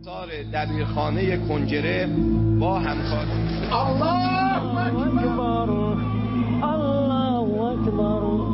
دبیرخانه کنجره با همکار الله اکبر الله اکبر.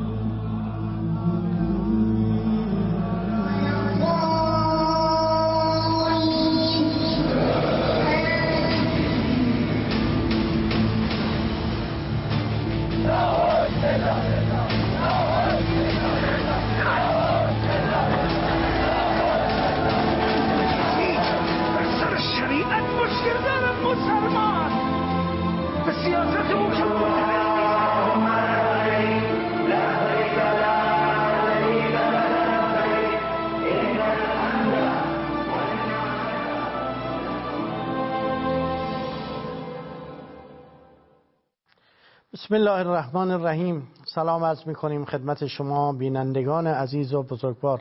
بسم الله الرحمن الرحیم. سلام عرض می‌کنیم خدمت شما بینندگان عزیز و بزرگوار.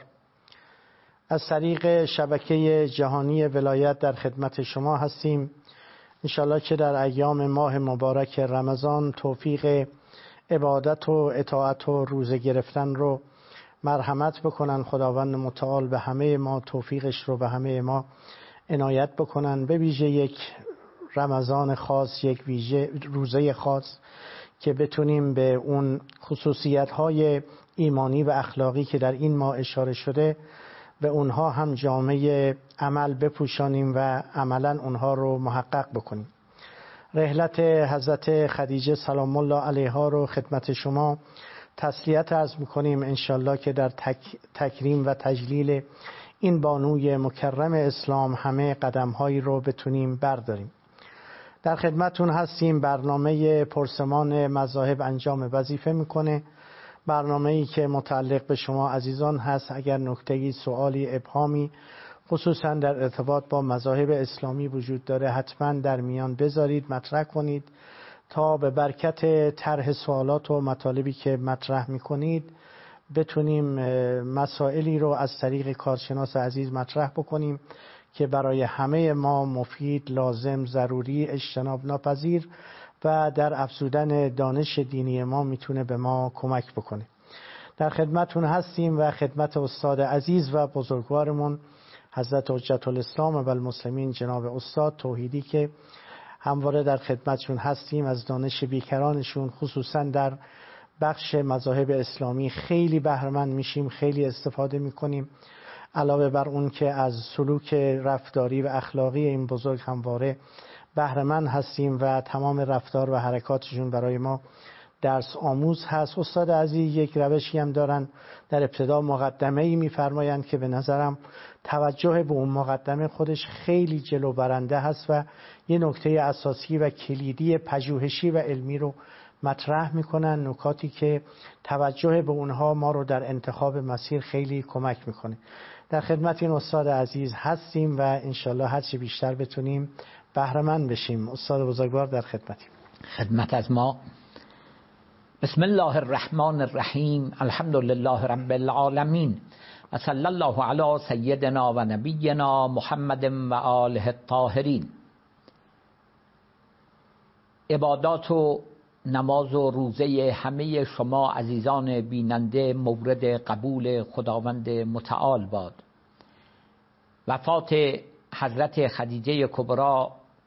از طریق شبکه جهانی ولایت در خدمت شما هستیم. انشالله که در ایام ماه مبارک رمضان توفیق عبادت و اطاعت و روزه گرفتن رو مرحمت بکنن خداوند متعال، به همه ما توفیقش رو به همه ما عنایت بکنن. به ویژه یک رمضان خاص، یک ویژه روزه خاص که بتونیم به اون خصوصیت‌های ایمانی و اخلاقی که در این ماه اشاره شده به اونها هم جامعه عمل بپوشانیم و عملاً اونها رو محقق بکنیم. رحلت حضرت خدیجه سلام الله علیها رو خدمت شما تسلیت عرض می‌کنیم. انشالله که در تکریم و تجلیل این بانوی مکرم اسلام همه قدم‌هایی رو بتونیم برداریم. در خدمتون هستیم. برنامه پرسمان مذاهب انجام وظیفه میکنه. برنامه‌ای که متعلق به شما عزیزان هست. اگر نکته‌ای، سوالی، ابهامی خصوصا در ارتباط با مذاهب اسلامی وجود داره حتما در میان بذارید، مطرح کنید تا به برکت طرح سوالات و مطالبی که مطرح میکنید بتونیم مسائلی رو از طریق کارشناس عزیز مطرح بکنیم که برای همه ما مفید، لازم، ضروری، اجتناب ناپذیر و در افزودن دانش دینی ما میتونه به ما کمک بکنه. در خدمتون هستیم و خدمت استاد عزیز و بزرگوارمون حضرت حجت الاسلام و المسلمین جناب استاد توحیدی که همواره در خدمتشون هستیم. از دانش بیکرانشون خصوصا در بخش مذاهب اسلامی خیلی بهره‌مند میشیم، خیلی استفاده میکنیم. علاوه بر اون که از سلوک رفتاری و اخلاقی این بزرگ همواره بهره‌مند هستیم و تمام رفتار و حرکاتشون برای ما درس آموز هست. استاد عزیز یک روشی هم دارن، در ابتدا مقدمه‌ای می‌فرمایند که به نظرم توجه به اون مقدمه خودش خیلی جلو برنده هست و یه نکته اساسی و کلیدی پژوهشی و علمی رو مطرح میکنن، نکاتی که توجه به اونها ما رو در انتخاب مسیر خیلی کمک میکنه. در خدمت این استاد عزیز هستیم و انشالله هرچی بیشتر بتونیم بهره‌مند بشیم. استاد بزرگوار در خدمتیم. خدمت از ما. بسم الله الرحمن الرحیم. الحمد لله رب العالمین و صلی الله علی سیدنا و نبینا محمد و آله الطاهرین. عبادات و نماز و روزه همه شما عزیزان بیننده مورد قبول خداوند متعال باد. وفات حضرت خدیجه کبری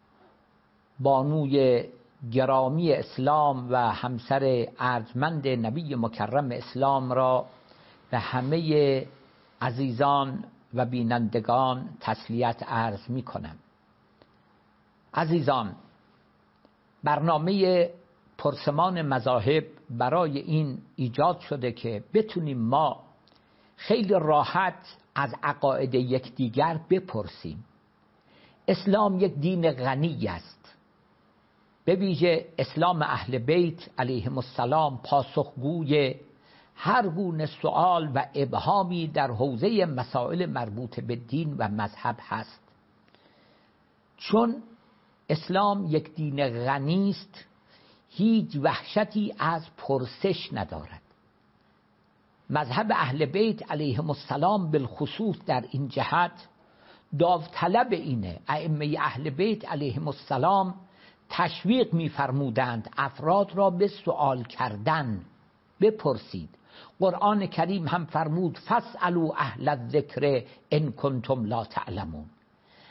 بانوی گرامی اسلام و همسر ارجمند نبی مکرم اسلام را به همه عزیزان و بینندگان تسلیت عرض می کنم. عزیزان، برنامه پرسمان مذاهب برای این ایجاد شده که بتونیم ما خیلی راحت از عقاید یکدیگر بپرسیم. اسلام یک دین غنی است. به ویژه اسلام اهل بیت علیهم السلام پاسخگوی هر گونه سوال و ابهامی در حوزه مسائل مربوط به دین و مذهب هست. چون اسلام یک دین غنی است، هیچ وحشتی از پرسش ندارد. مذهب اهل بیت علیهم السلام بالخصوص در این جهت داوطلب اینه. ائمه اهل بیت علیهم السلام تشویق می‌فرمودند افراد را به سوال کردن، بپرسید. قرآن کریم هم فرمود فاسألوا اهل الذکر ان کنتم لا تعلمون.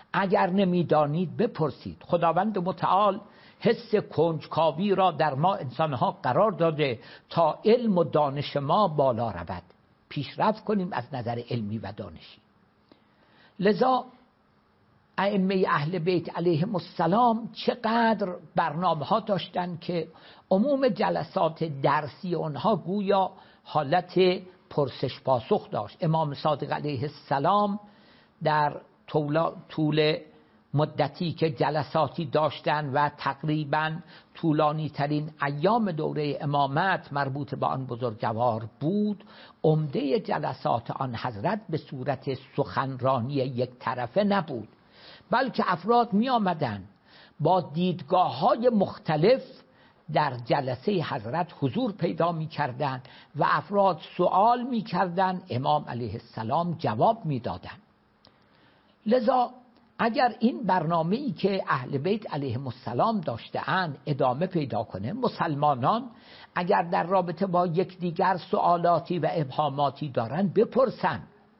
اگر نمیدانید بپرسید. خداوند متعال حس کنجکاوی را در ما انسانها قرار داده تا علم و دانش ما بالا رود، پیشرفت کنیم از نظر علمی و دانشی. لذا ائمه اهل بیت علیهم السلام چقدر برنامه ها داشتن که عموم جلسات درسی اونها گویا حالت پرسش پاسخ داشت. امام صادق علیه السلام در طول مدتی که جلساتی داشتن و تقریبا طولانی ترین ایام دوره امامت مربوط به آن بزرگوار بود، عمده جلسات آن حضرت به صورت سخنرانی یک طرفه نبود، بلکه افراد می آمدن با دیدگاه های مختلف در جلسه حضرت حضور پیدا می کردن و افراد سوال می کردن، امام علیه السلام جواب می دادن. لذا اگر این برنامه‌ای که اهل بیت علیهم السلام داشته‌اند ادامه پیدا کنه، مسلمانان اگر در رابطه با یکدیگر سوالاتی و ابهاماتی دارن بپرسن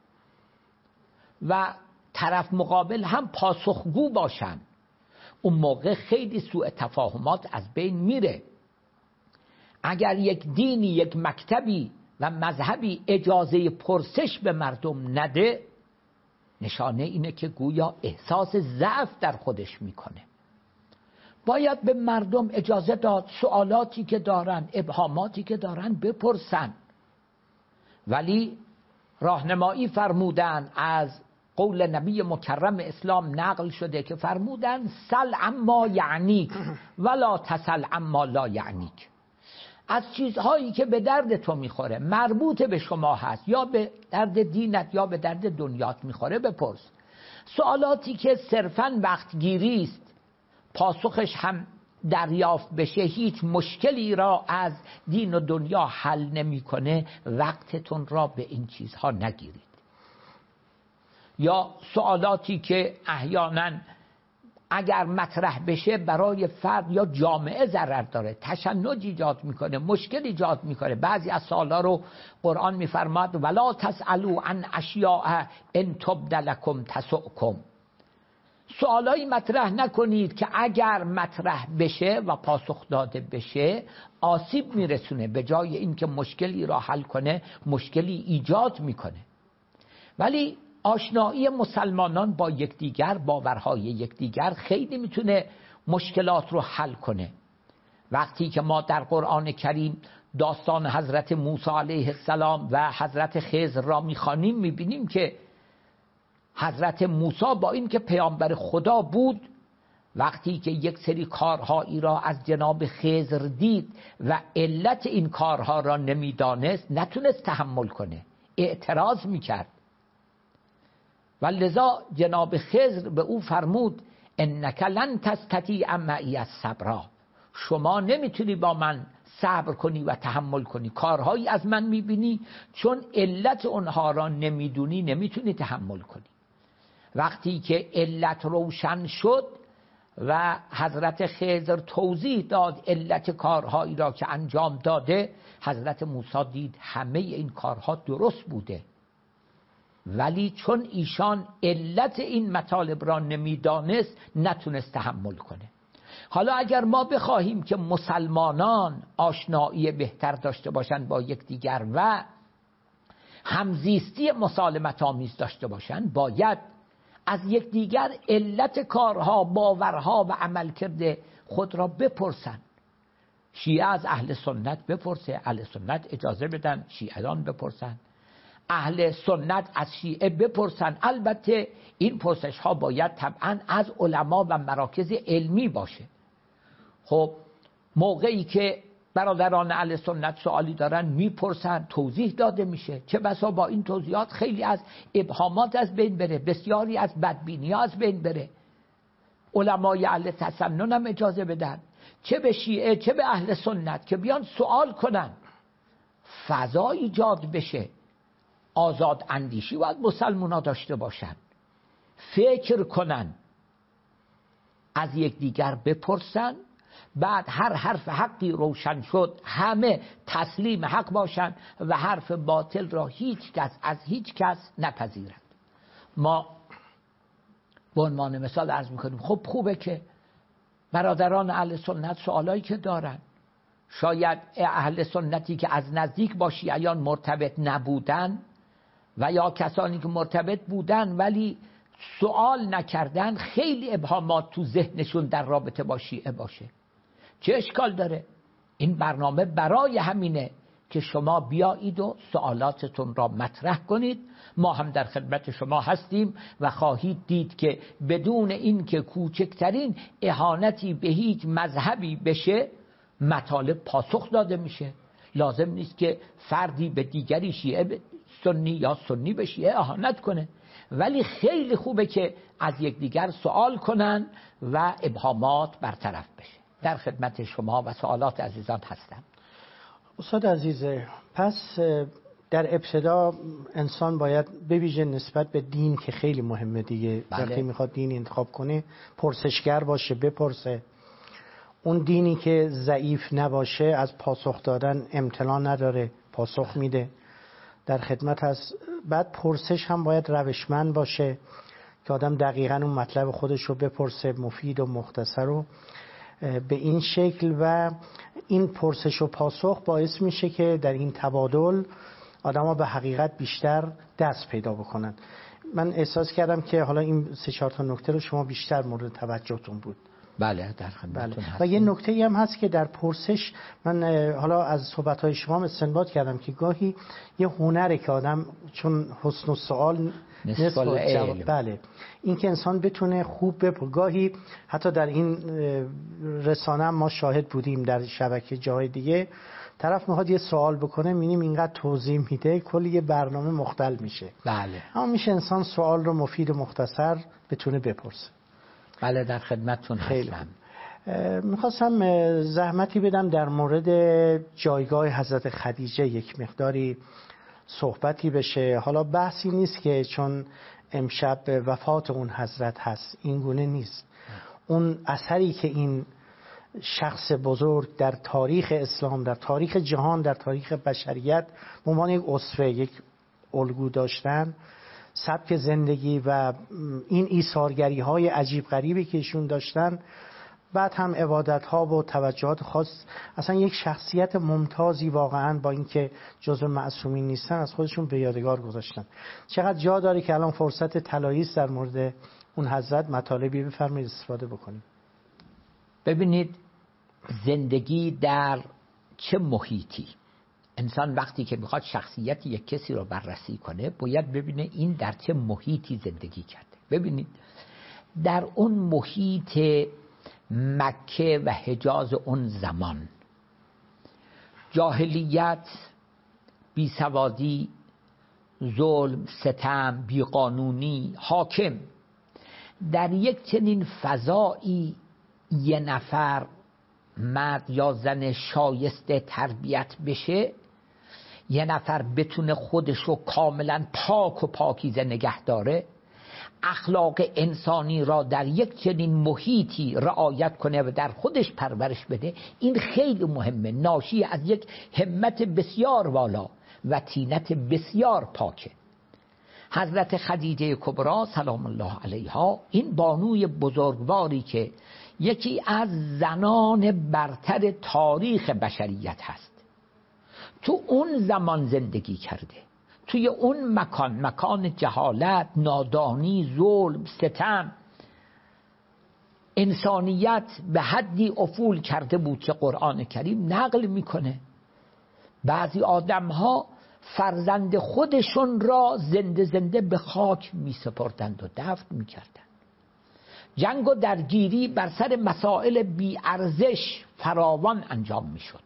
و طرف مقابل هم پاسخگو باشن، اون موقع خیلی سوء تفاهمات از بین میره. اگر یک دینی، یک مکتبی و مذهبی اجازه پرسش به مردم نده، نشانه اینه که گویا احساس ضعف در خودش میکنه. باید به مردم اجازه داد سوالاتی که دارن، ابهاماتی که دارن بپرسن. ولی راهنمایی فرمودن، از قول نبی مکرم اسلام نقل شده که فرمودن سل عما یعنیک ولا تسل عما لا یعنیک. از چیزهایی که به درد تو میخوره، مربوط به شما هست، یا به درد دینت یا به درد دنیات میخوره بپرس. سوالاتی که صرفاً وقتگیری است، پاسخش هم دریافت بشه، هیچ مشکلی را از دین و دنیا حل نمیکنه، وقتتون را به این چیزها نگیرید. یا سوالاتی که احیانا اگر مطرح بشه برای فرد یا جامعه ضرر داره، تشنج ایجاد میکنه، مشکل ایجاد میکنه. بعضی از سوالا رو قرآن میفرماد ولا تسألوا عن اشیاء ان تبد لکم تسؤکم. سوالایی مطرح نکنید که اگر مطرح بشه و پاسخ داده بشه آسیب میرسونه، به جای اینکه مشکلی را حل کنه مشکلی ایجاد میکنه. ولی آشنایی مسلمانان با یکدیگر، باورهای یکدیگر خیلی میتونه مشکلات رو حل کنه. وقتی که ما در قرآن کریم داستان حضرت موسی علیه السلام و حضرت خضر را میخوانیم، میبینیم که حضرت موسی با این که پیامبر خدا بود، وقتی که یک سری کارهایی را از جناب خضر دید و علت این کارها را نمیدانست، نتونست تحمل کنه، اعتراض میکرد. و لذا جناب خضر به او فرمود انک لن تستطیع معی الصبر، شما نمیتونی با من صبر کنی و تحمل کنی، کارهایی از من میبینی چون علت اونها را نمیدونی نمیتونی تحمل کنی. وقتی که علت روشن شد و حضرت خضر توضیح داد علت کارهایی را که انجام داده، حضرت موسی دید همه این کارها درست بوده، ولی چون ایشان علت این مطالب را نمیدانست نتونست تحمل کنه. حالا اگر ما بخواهیم که مسلمانان آشنایی بهتر داشته باشند با یکدیگر و همزیستی مسالمت آمیز داشته باشند، باید از یکدیگر علت کارها، باورها و عملکرد خود را بپرسند. شیعه از اهل سنت بپرسه، اهل سنت اجازه بدن شیعیان بپرسن، اهل سنت از شیعه بپرسن. البته این پرسش ها باید طبعا از علما و مراکز علمی باشه. خب موقعی که برادران اهل سنت سوالی دارن میپرسن، توضیح داده میشه، چه بسا با این توضیحات خیلی از ابهامات از بین بره، بسیاری از بدبینی ها از بین بره. علمای اهل تسنن هم اجازه بدن، چه به شیعه چه به اهل سنت، که بیان سوال کنن، فضا ایجاد بشه. آزاد اندیشی باید مسلمان ها داشته باشن، فکر کنن، از یکدیگر بپرسن، بعد هر حرف حقی روشن شد همه تسلیم حق باشن و حرف باطل را هیچ کس از هیچ کس نپذیرند. ما به عنوان مثال عرض میکنیم خب خوبه که برادران اهل سنت سوالایی که دارن، شاید اهل سنتی که از نزدیک با شیعیان مرتبط نبودن و یا کسانی که مرتبط بودن ولی سوال نکردن، خیلی ابهامات تو ذهنشون در رابطه با شیعه باشه. چه اشکال داره؟ این برنامه برای همینه که شما بیایید و سوالاتتون را مطرح کنید. ما هم در خدمت شما هستیم و خواهید دید که بدون این که کوچکترین اهانتی به هیچ مذهبی بشه مطالب پاسخ داده میشه. لازم نیست که فردی به دیگری، شیعه سنی یا سنی به شیعه اهانت کنه، ولی خیلی خوبه که از یکدیگر سوال کنن و ابهامات برطرف بشه. در خدمت شما و سوالات عزیزان هستم. استاد عزیز، پس در ابتدا انسان باید بویژه نسبت به دین که خیلی مهمه دیگه، وقتی میخواد دین انتخاب کنه پرسشگر باشه، بپرسه. اون دینی که ضعیف نباشه از پاسخ دادن امتناع نداره، پاسخ میده، در خدمت هست. بعد پرسش هم باید روشمند باشه که آدم دقیقاً اون مطلب خودش رو بپرسه، مفید و مختصر رو به این شکل. و این پرسش و پاسخ باعث میشه که در این تبادل آدم ها به حقیقت بیشتر دست پیدا بکنن. من احساس کردم که حالا این 3-4 تا نکته رو شما بیشتر مورد توجهتون بود. بله در خدمتتون هستم. و یه نکته هم هست که در پرسش من حالا از صحبت‌های شما استنباط کردم که گاهی یه هنره که آدم چون حسن السؤال نصف العلم. بله، این که انسان بتونه خوب گاهی حتی در این رسانه ما شاهد بودیم، در شبکه جای دیگه طرف میخواد یه سوال بکنه می‌بینیم اینقدر توضیح میده کلی یه برنامه مختل میشه. بله، اما میشه انسان سوال رو مفید و مختصر بتونه بپرسه. بله در خدمتتون هستم. میخواستم زحمتی بدم در مورد جایگاه حضرت خدیجه یک مقداری صحبتی بشه. حالا بحثی نیست که چون امشب وفات اون حضرت هست، این گونه نیست. اون اثری که این شخص بزرگ در تاریخ اسلام، در تاریخ جهان، در تاریخ بشریت به عنوان یک اسوه، یک الگو داشتن، سبک زندگی و این ایثارگری های عجیب غریبی که ایشون داشتن، بعد هم عبادت ها و توجهات خاص، اصلا یک شخصیت ممتازی واقعا با اینکه جزو معصومین نیستن از خودشون به یادگار گذاشتن. چقدر جا داره که الان فرصت طلایی است در مورد اون حضرت مطالبی بفرمایید استفاده بکنیم. ببینید زندگی در چه محیطی، انسان وقتی که میخواد شخصیت یک کسی رو بررسی کنه باید ببینه این در چه محیطی زندگی کرده. ببینید در اون محیط مکه و حجاز اون زمان، جاهلیت، بیسوادی، ظلم، ستم، بیقانونی حاکم، در یک چنین فضایی یه نفر مرد یا زن شایسته تربیت بشه، یه نفر بتونه خودشو کاملا پاک و پاکیزه نگه داره، اخلاق انسانی را در یک چنین محیطی رعایت کنه و در خودش پرورش بده، این خیلی مهمه، ناشی از یک همت بسیار والا و طینت بسیار پاکه. حضرت خدیجه کبری سلام الله علیها، این بانوی بزرگواری که یکی از زنان برتر تاریخ بشریت هست، تو اون زمان زندگی کرده، توی اون مکان جهالت، نادانی، ظلم، ستم، انسانیت به حدی افول کرده بود که قرآن کریم نقل میکنه بعضی آدمها فرزند خودشون را زنده به خاک میسپردند و دفن میکردند. جنگ و درگیری بر سر مسائل بی ارزش فراوان انجام میشد.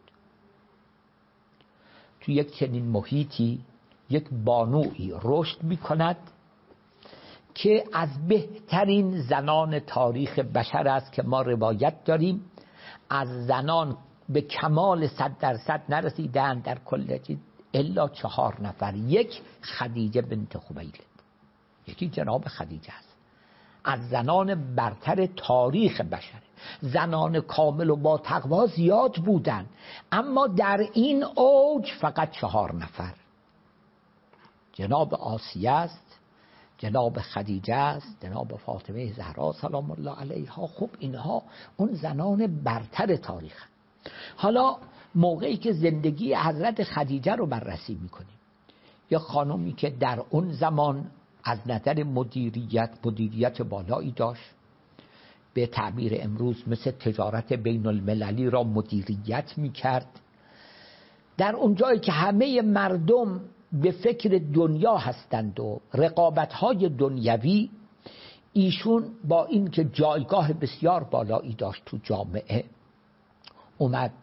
تو یک چنین محیطی یک بانویی رشد میکند که از بهترین زنان تاریخ بشر است که ما روایت داریم. از زنان به کمال 100% نرسیدن در کل الا 4 نفر. یک خدیجه بنت خویلد، یکی جناب خدیجه است، از زنان برتر تاریخ بشر. زنان کامل و با تقوا زیاد بودن، اما در این اوج فقط 4 نفر. جناب آسیه است، جناب خدیجه است، جناب فاطمه زهرا سلام الله علیها. خب اینها اون زنان برتر تاریخ. حالا موقعی که زندگی حضرت خدیجه رو بررسی میکنیم، یا خانومی که در اون زمان از نظر مدیریت بالایی داشت، به تعبیر امروز مثل تجارت بین المللی را مدیریت میکرد، در اون جایی که همه مردم به فکر دنیا هستند و رقابت‌های دنیوی، ایشون با این که جایگاه بسیار بالایی داشت تو جامعه، اومد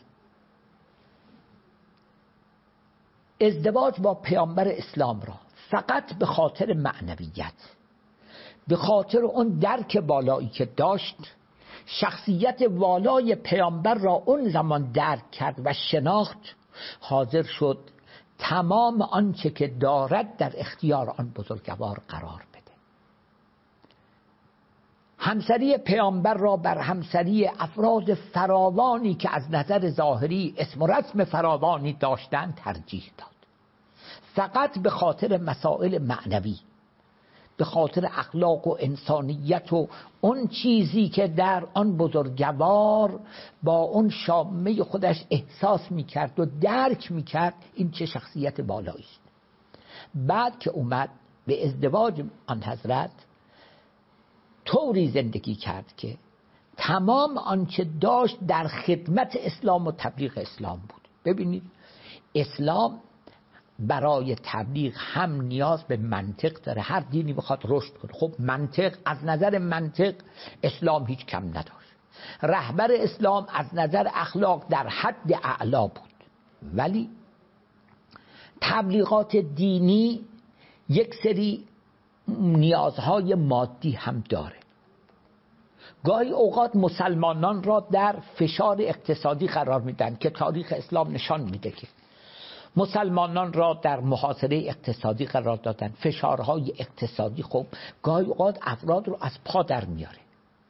ازدواج با پیامبر اسلام را فقط به خاطر معنویت، به خاطر اون درک بالایی که داشت، شخصیت والای پیامبر را اون زمان درک کرد و شناخت، حاضر شد تمام آنچه که دارد در اختیار آن بزرگوار قرار بده. همسری پیامبر را بر همسری افراد فراوانی که از نظر ظاهری اسم و رسم فراوانی داشتند ترجیح داد، فقط به خاطر مسائل معنوی، به خاطر اخلاق و انسانیت و اون چیزی که در آن بزرگوار با اون شامه خودش احساس میکرد و درک میکرد این چه شخصیت بالایی است. بعد که اومد به ازدواج آن حضرت، طوری زندگی کرد که تمام آنچه داشت در خدمت اسلام و تبلیغ اسلام بود. ببینید اسلام برای تبلیغ هم نیاز به منطق داره، هر دینی بخواد رشد کنه. خب منطق، از نظر منطق اسلام هیچ کم نداشت. رهبر اسلام از نظر اخلاق در حد اعلا بود، ولی تبلیغات دینی یک سری نیازهای مادی هم داره. گاهی اوقات مسلمانان را در فشار اقتصادی قرار میدن که تاریخ اسلام نشان میده که مسلمانان را در محاصره اقتصادی قرار دادن. فشارهای اقتصادی خب گاهی اوقات افراد رو از پا در میاره.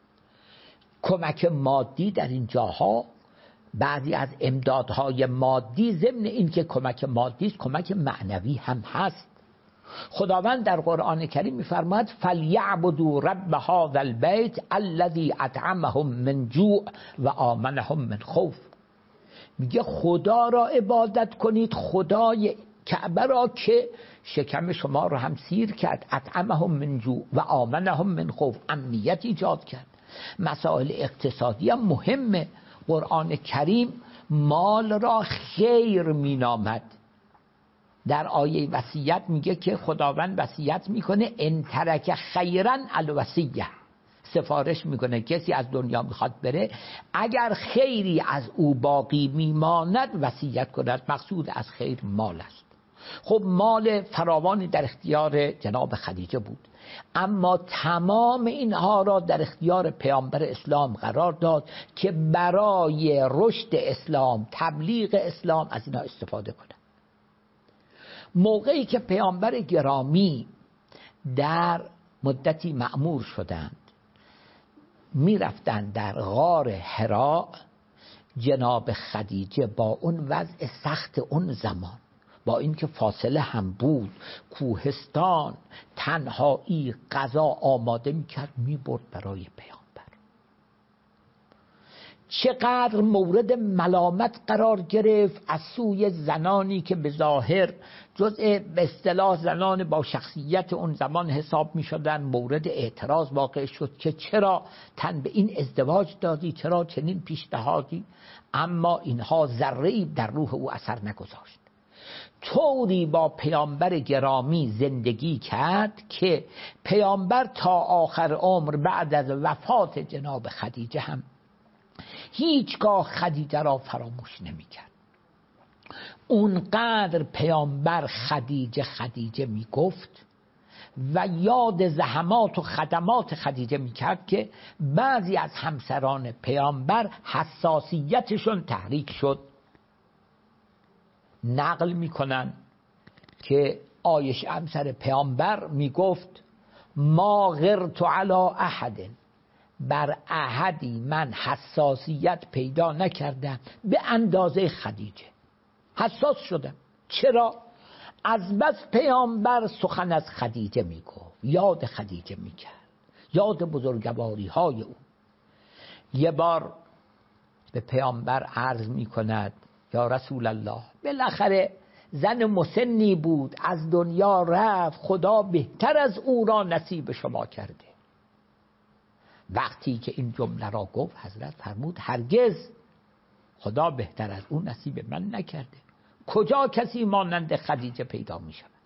کمک مادی در این جاها، بعضی از امدادهای مادی ضمن این که کمک مادی است، کمک معنوی هم هست. خداوند در قرآن کریم می‌فرماید فلیعبدوا رب هذا البیت الذی اطعمهم من جوع و آمنهم من خوف. میگه خدا را عبادت کنید، خدای کعبه را که شکم شما را هم سیر کرد، اطعمهم من جوع و آمنهم من خوف، امنیت ایجاد کرد. مسائل اقتصادی هم مهمه. قرآن کریم مال را خیر مینامد. در آیه وصیت میگه که خداوند وصیت میکنه ان ترک خیرا الوصیه، سفارش میکنه کسی از دنیا میخواد بره، اگر خیری از او باقی میماند وصیت کند. مقصود از خیر مال است. خب مال فراوانی در اختیار جناب خدیجه بود، اما تمام اینها را در اختیار پیامبر اسلام قرار داد که برای رشد اسلام، تبلیغ اسلام از اینها استفاده کنه. موقعی که پیامبر گرامی در مدتی مأمور شدند، می رفتن در غار حرا، جناب خدیجه با اون وضع سخت اون زمان، با اینکه فاصله هم بود، کوهستان، تنهایی، غذا آماده می کرد می برد برای پیامبر. چقدر مورد ملامت قرار گرفت از سوی زنانی که به ظاهر جزء به اصطلاح زنان با شخصیت اون زمان حساب می شدن. مورد اعتراض واقع شد که چرا تن به این ازدواج دادی، چرا چنین پیشنهادی، اما اینها ذره‌ای در روح او اثر نگذاشت. طوری با پیامبر گرامی زندگی کرد که پیامبر تا آخر عمر بعد از وفات جناب خدیجه هم هیچگاه خدیجه را فراموش نمی کرد. اونقدر پیامبر خدیجه می گفت و یاد زحمات و خدمات خدیجه می کرد که بعضی از همسران پیامبر حساسیتشون تحریک شد. نقل می کنن که عایشه همسر پیامبر می گفت ما غرت علی احد، بر احدی من حساسیت پیدا نکردم به اندازه خدیجه. حساس شدم. چرا؟ از بس پیامبر سخن از خدیجه می گفت. یاد خدیجه میکرد، یاد بزرگواری های او. یه بار به پیامبر عرض میکند یا رسول الله، بالاخره زن مسنی بود، از دنیا رفت، خدا بهتر از او را نصیب شما کرده. وقتی که این جمله را گفت حضرت فرمود هرگز خدا بهتر از او نصیب من نکرده. کجا کسی مانند خدیجه پیدا می شود؟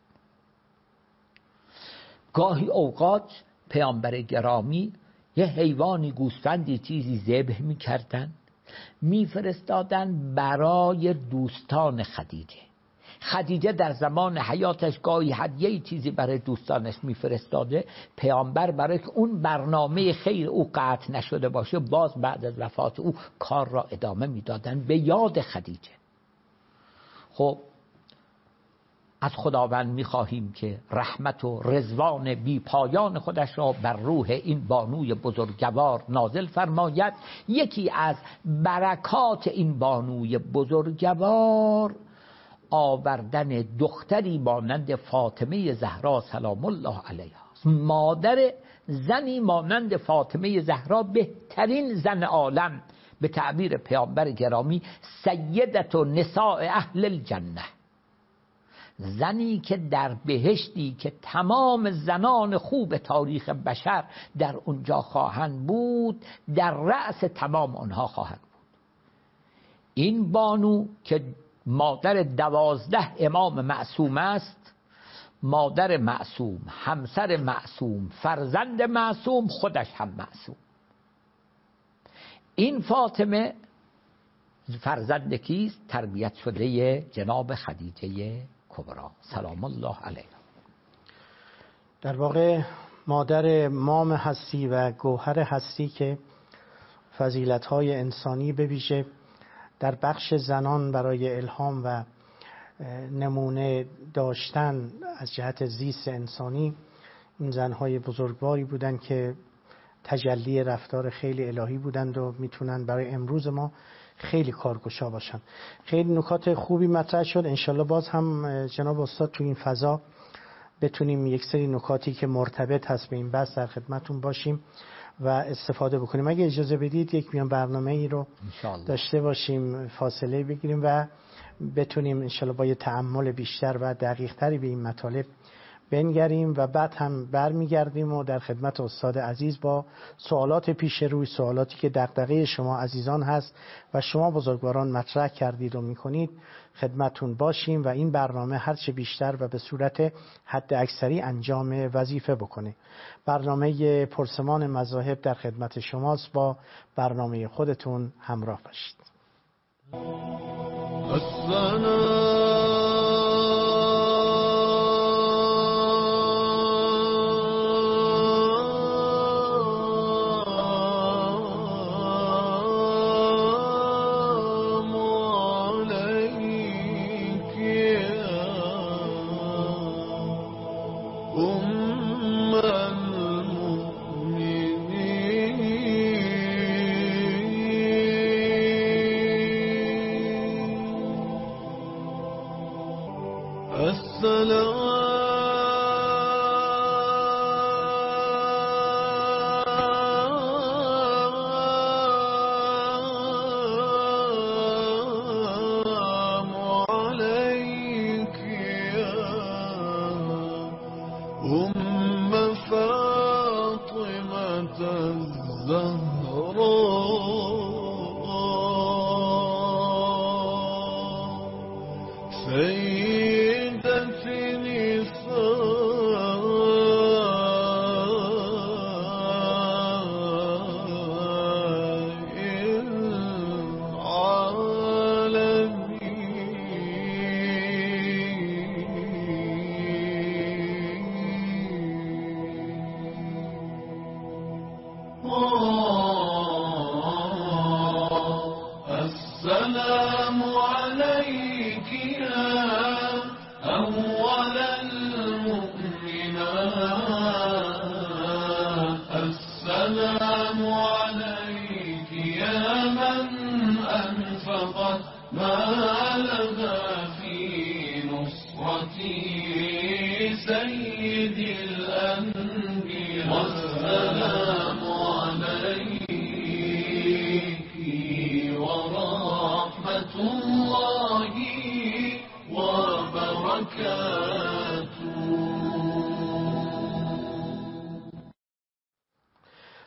گاهی اوقات پیامبر گرامی یه حیوانی، گوسفندی، چیزی ذبح می کردن، می فرستادن برای دوستان خدیجه. خدیجه در زمان حیاتش گاهی هدیه چیزی برای دوستانش میفرستاده. پیامبر برای که اون برنامه خیر او قطع نشده باشه، باز بعد از وفات او کار را ادامه میدادن به یاد خدیجه. خب از خداوند میخواهیم که رحمت و رضوان بی پایان خودش را بر روح این بانوی بزرگوار نازل فرماید. یکی از برکات این بانوی بزرگوار آوردن دختری مانند فاطمه زهرا سلام الله علیها است. مادر زنی مانند فاطمه زهرا، بهترین زن عالم، به تعبیر پیامبر گرامی سیدت و نساء اهل الجنه، زنی که در بهشتی که تمام زنان خوب تاریخ بشر در اونجا خواهند بود، در رأس تمام آنها خواهند بود. این بانو که مادر 12 امام معصوم است، مادر معصوم، همسر معصوم، فرزند معصوم، خودش هم معصوم. این فاطمه فرزند کیست؟ تربیت شده جناب خدیجه کبرا سلام الله علیها. در واقع مادر مام هستی و گوهر هستی که فضیلت‌های انسانی به ویژه در بخش زنان برای الهام و نمونه داشتن از جهت زیست انسانی، این زنهای بزرگواری بودند که تجلی رفتار خیلی الهی بودند و میتونن برای امروز ما خیلی کارگشا باشن. خیلی نکات خوبی مطرح شد. انشالله باز هم جناب استاد تو این فضا بتونیم یک سری نکاتی که مرتبط هست به این بحث در خدمتون باشیم و استفاده بکنیم. اگه اجازه بدید یک میان برنامه ای رو داشته باشیم، فاصله بگیریم و بتونیم انشالله با یه تأمل بیشتر و دقیق تری به این مطالب بنگریم و بعد هم برمیگردیم و در خدمت استاد عزیز با سوالات پیش روی، سوالاتی که دغدغه شما عزیزان هست و شما بزرگواران مطرح کردید و میکنید خدمتون باشیم و این برنامه هرچه بیشتر و به صورت حد اکثری انجام وظیفه بکنه. برنامه پرسمان مذاهب در خدمت شماست. با برنامه خودتون همراه باشید. سيد الأنبياء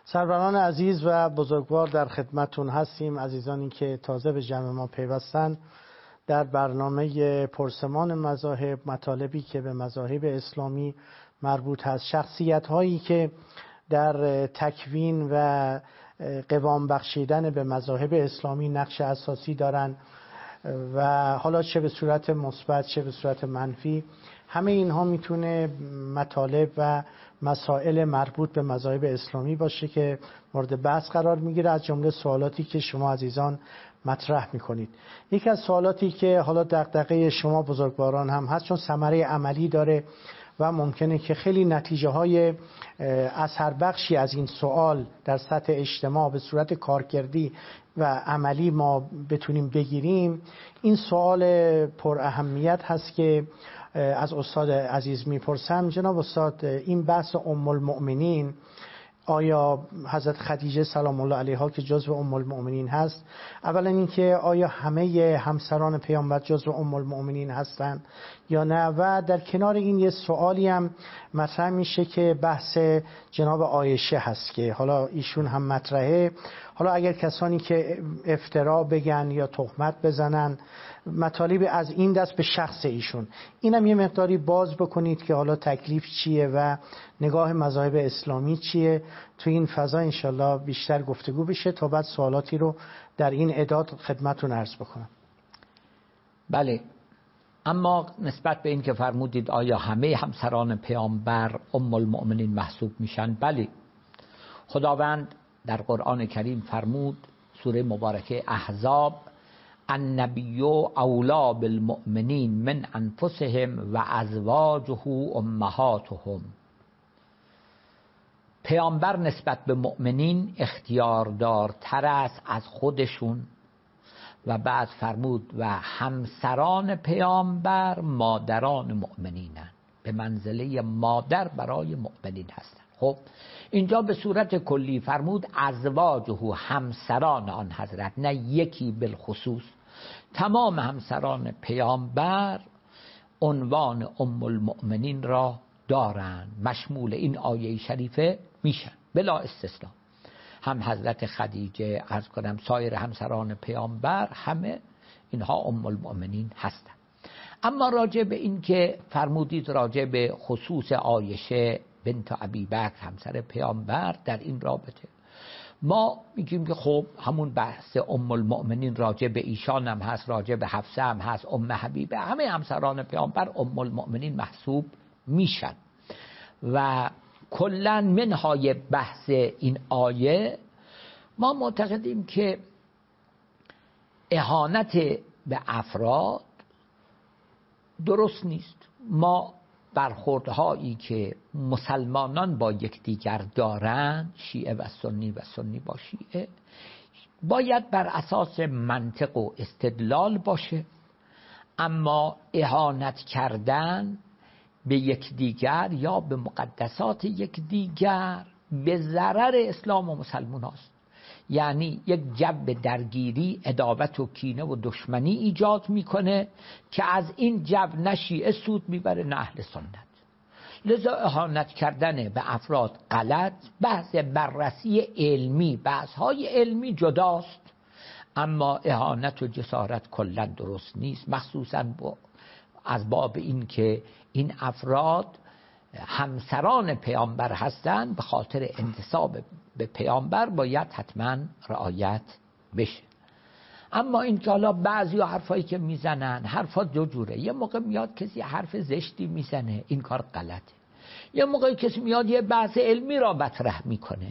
سروران عزیز و بزرگوار در خدمتون هستیم. عزیزانی که تازه به جمع ما پیوستن، در برنامه پرسمان مذاهب، مطالبی که به مذاهب اسلامی مربوط هست، شخصیت هایی که در تکوین و قوام بخشیدن به مذاهب اسلامی نقش اساسی دارن و حالا چه به صورت مثبت چه به صورت منفی، همه اینها میتونه مطالب و مسائل مربوط به مذاهب اسلامی باشه که مورد بحث قرار میگیره، از جمله سوالاتی که شما عزیزان مطرح میکنید. یکی از سوالاتی که حالا دغدغه شما بزرگواران هم هست، چون ثمره عملی داره و ممکنه که خیلی نتیجه های اثر بخشی از این سوال در سطح اجتماع به صورت کارکردی و عملی ما بتونیم بگیریم، این سوال پر اهمیت هست که از استاد عزیز میپرسم. جناب استاد، این بحث ام المؤمنین، آیا حضرت خدیجه سلام الله علیها که جزو ام المؤمنین هست، اولا اینکه آیا همه همسران پیامبر جزو ام المؤمنین هستند یا نه، و در کنار این یه سوالی هم مطرح میشه که بحث جناب عایشه هست که حالا ایشون هم مطرحه. حالا اگر کسانی که افترا بگن یا تهمت بزنن، مطالب از این دست به شخص ایشون، اینم یه مقداری باز بکنید که حالا تکلیف چیه و نگاه مذاهب اسلامی چیه. تو این فضا انشالله بیشتر گفتگو بشه تا بعد سوالاتی رو در این اعداد خدمتون عرض بکنم. بله، اما نسبت به این که فرمودید آیا همه همسران پیامبر ام المؤمنین محسوب میشن، بله، خداوند در قرآن کریم فرمود، سوره مبارکه احزاب، النبی اولا بالمؤمنین من انفسهم و ازواجه امهاتهم. پیامبر نسبت به مؤمنین اختیاردارتر است از خودشون. و بعد فرمود و همسران پیامبر مادران مؤمنینن، به منزله مادر برای مؤمنین هستند. خب اینجا به صورت کلی فرمود ازواجه، همسران آن حضرت، نه یکی بالخصوص. تمام همسران پیامبر عنوان ام المؤمنین را دارند، مشمول این آیه شریفه میشن بلا استثناء. هم حضرت خدیجه، عرض کنم سایر همسران پیامبر، همه اینها ام المؤمنین هستند. اما راجع به این که فرمودید راجع به خصوص عایشه بنت ابی بکر همسر پیامبر، در این رابطه ما میگیم که خب همون بحث ام المؤمنین راجع به ایشان هم هست، راجع به حفصه هم هست، ام حبیبه، همه همسران پیامبر ام المؤمنین محسوب میشن. و کلا منهای بحث این آیه ما معتقدیم که اهانت به افراد درست نیست. ما برخوردهایی که مسلمانان با یکدیگر دارند، شیعه و سنی و سنی با شیعه، باید بر اساس منطق و استدلال باشه. اما اهانت کردن به یکدیگر یا به مقدسات یکدیگر به ضرر اسلام و مسلمان هست. یعنی یک جو درگیری، عداوت و کینه و دشمنی ایجاد میکنه که از این جو نه شیعه سود میبره نه اهل سنت. لذا اهانت کردن به افراد غلط. بحث بررسی علمی، بحث‌های علمی جداست، اما اهانت و جسارت کلا درست نیست، مخصوصا از باب این که این افراد همسران پیامبر هستند، به خاطر انتساب به پیامبر باید حتما رعایت بشه. اما این که حالا بعضی حرفایی که میزنن، حرفا دو جوره. یه موقع میاد کسی حرف زشتی میزنه، این کار غلطه. یه موقع کسی میاد یه بحث علمی را مطرح میکنه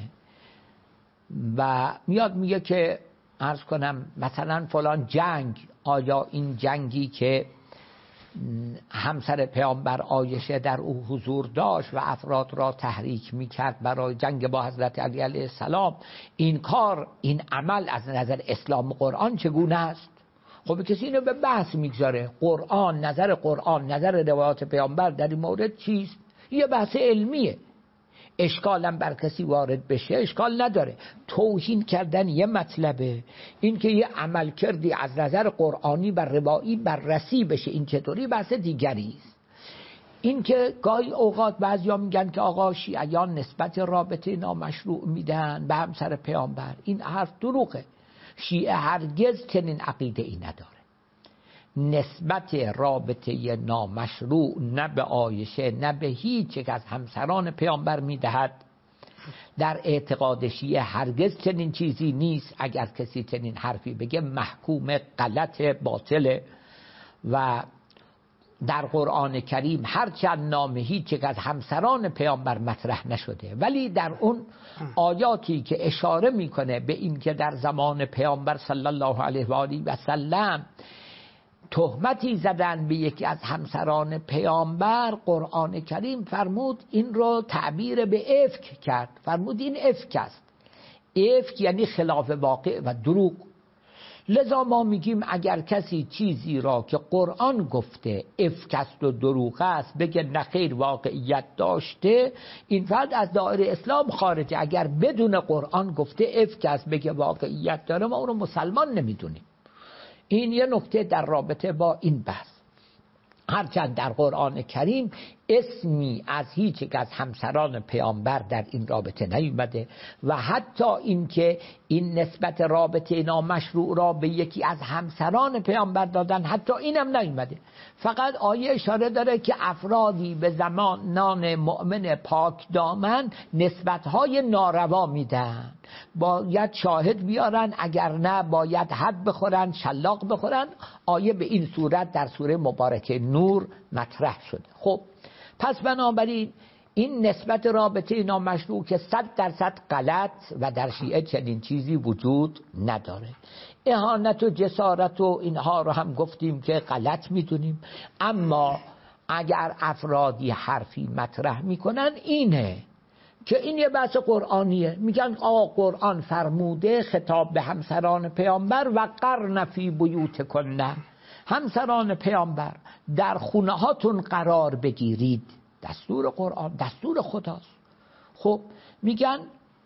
و میاد میگه که عرض کنم مثلا فلان جنگ، آیا این جنگی که همسر پیامبر عایشه در او حضور داشت و افراد را تحریک میکرد برای جنگ با حضرت علی علیه السلام، این کار، این عمل از نظر اسلام و قرآن چگونه است؟ خب کسی اینو به بحث میگذاره. قرآن، نظر روایات پیامبر در این مورد چیست؟ یه بحث علمیه. اشکالم بر کسی وارد بشه اشکال نداره. توهین کردن یه مطلبه، این که یه عمل کردی از نظر قرآنی و روایی بررسی بشه این چطوری، بحث دیگری است. این که گاهی اوقات بعضیا میگن که آقا شیعیان نسبت رابطه نامشروع میدن به همسر پیامبر، این حرف دروغه. شیعه هرگز چنین عقیده ای نداره. نسبت رابطه نامشروع نه به عایشه نه به هیچ یک از همسران پیامبر میدهد. در اعتقاد شیعه هرگز چنین چیزی نیست. اگر کسی چنین حرفی بگه محکوم غلط باطله. و در قرآن کریم هرچند نام هیچ یک از همسران پیامبر مطرح نشده، ولی در اون آیاتی که اشاره میکنه به این که در زمان پیامبر صلی الله علیه و آله و سلم تهمتی زدن به یکی از همسران پیامبر، قرآن کریم فرمود این رو تعبیر به افک کرد. فرمود این افک است. افک یعنی خلاف واقع و دروغ. لذا ما میگیم اگر کسی چیزی را که قرآن گفته افک است و دروغ است بگه نخیر واقعیت داشته، این فرد از دایره اسلام خارجه. اگر بدون قرآن گفته افک است بگه واقعیت داره، ما اون رو مسلمان نمیدونیم. این یه نکته در رابطه با این بحث. هرچند در قرآن کریم اسمی از هیچ یک از همسران پیامبر در این رابطه نیومده و حتی این که این نسبت رابطه نامشروع را به یکی از همسران پیامبر دادن، حتی اینم نیومده. فقط آیه اشاره داره که افرادی به زمانان مؤمن پاک دامن نسبت‌های ناروا میدن، باید شاهد بیارن، اگر نه باید حد بخورن، شلاق بخورن. آیه به این صورت در سوره مبارکه نور مطرح شده. خب پس بنابراین این نسبت رابطه نامشروع که 100% غلط و در شیعه چنین چیزی وجود نداره. اهانت و جسارت و اینها رو هم گفتیم که غلط میدونیم، اما اگر افرادی حرفی مطرح میکنن اینه که این یه بحث قرآنیه. میگن آقا قرآن فرموده خطاب به همسران پیامبر و قرن فی بیوتکن، همسران پیامبر در خونه هاتون قرار بگیرید. دستور قرآن، دستور خداست. خب میگن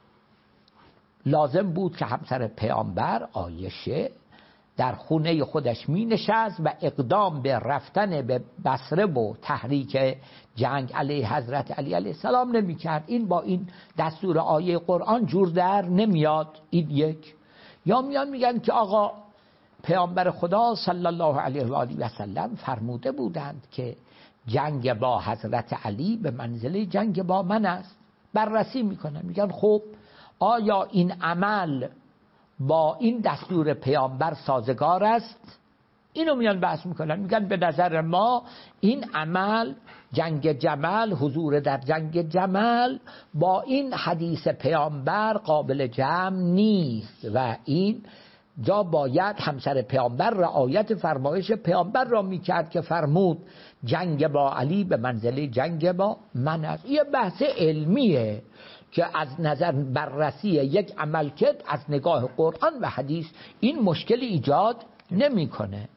لازم بود که همسر پیامبر عایشه در خونه خودش می نشست و اقدام به رفتن به بصره و تحریک جنگ علیه حضرت علی علیه السلام نمی کرد. این با این دستور آیه قرآن جور در نمیاد. این یک. یا میان میگن که آقا پیامبر خدا صلی الله علیه و آله و سلم فرموده بودند که جنگ با حضرت علی به منزله جنگ با من است. بررسی میکنن، میگن خب آیا این عمل با این دستور پیامبر سازگار است؟ اینو میان بحث میکنن، میگن به نظر ما این عمل، جنگ جمل، حضور در جنگ جمل با این حدیث پیامبر قابل جمع نیست و این جا باید همسر پیامبر رعایت فرمایش پیامبر را میکرد که فرمود جنگ با علی به منزله جنگ با من است. یه بحث علمیه که از نظر بررسی یک عملکرد از نگاه قرآن و حدیث این مشکل ایجاد نمیکنه.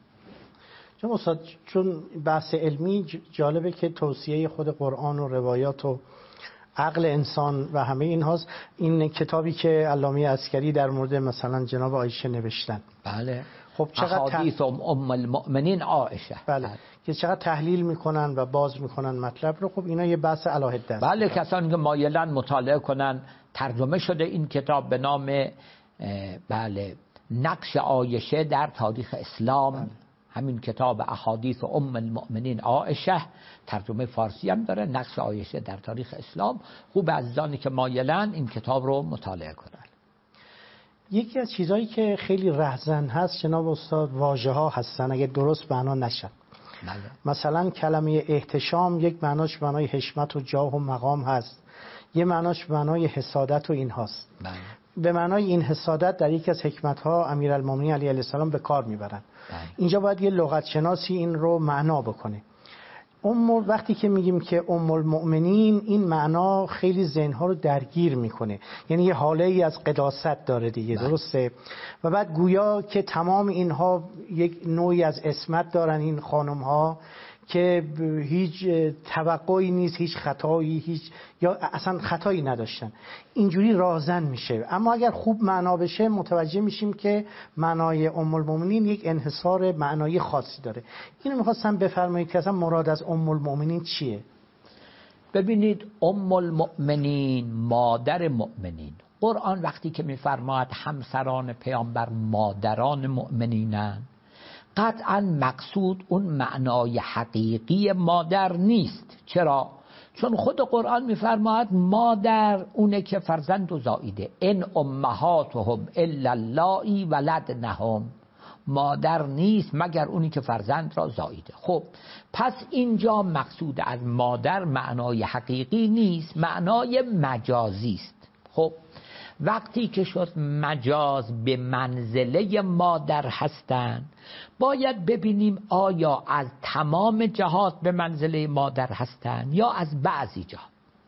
چون بحث علمی جالبه که توصیه خود قرآن و روایات و عقل انسان و همه این هاست. این کتابی که علامه عسکری در مورد مثلا جناب عایشه نوشتن، بله، خب چقدر احادیث ام المؤمنین عایشه، بله، که چقدر تحلیل میکنن و باز میکنن مطلب رو. خب اینا یه بحث علاهده است. بله، کسانی که مایلن مطالعه کنن، ترجمه شده این کتاب به نام بله نقش عایشه در تاریخ اسلام. بله. همین کتاب احادیث ام المؤمنین عایشه ترجمه فارسی هم داره، نقش عایشه در تاریخ اسلام. خوب عزیزانی که مایلن این کتاب رو مطالعه کنن. یکی از چیزهایی که خیلی رهزن هست جناب استاد واژه ها هستن اگه درست معنا نشن. بله. مثلا کلمه احتشام یک معناش معنای حشمت و جاه و مقام هست، یه معناش معنای حسادت و این هاست. بله. به معنای این حسادت در یکی از حکمت‌ها امیرالمومنین علی علیه السلام به کار میبرن. اینجا باید یه لغت شناسی این رو معنا بکنه. وقتی که میگیم که ام المؤمنین، این معنا خیلی ذهن‌ها رو درگیر میکنه، یعنی یه حاله ای از قداست داره دیگه. درسته؟ و بعد گویا که تمام اینها یک نوعی از عصمت دارن، این خانم‌ها که هیچ توقعی نیست، هیچ خطایی، هیچ یا اصلا خطایی نداشتن. اینجوری راهزن میشه. اما اگر خوب معنا بشه متوجه میشیم که معنای ام المؤمنین یک انحصار معنایی خاصی داره. اینو میخواستم بفرمایید که اصلا مراد از ام المؤمنین چیه؟ ببینید ام المؤمنین، مادر مؤمنین، قرآن وقتی که میفرماید همسران پیامبر مادران مؤمنینن، قطعا مقصود اون معنای حقیقی مادر نیست. چرا؟ چون خود قرآن میفرماید مادر اونه که فرزند و زاییده، ان امهاتهم الا اللایی ولدنهم، مادر نیست مگر اونی که فرزند را زاییده. خب پس اینجا مقصود از مادر معنای حقیقی نیست، معنای مجازی است. خب وقتی که شد مجاز به منزله مادر هستند، باید ببینیم آیا از تمام جهات به منزله مادر هستند یا از بعضی جهات.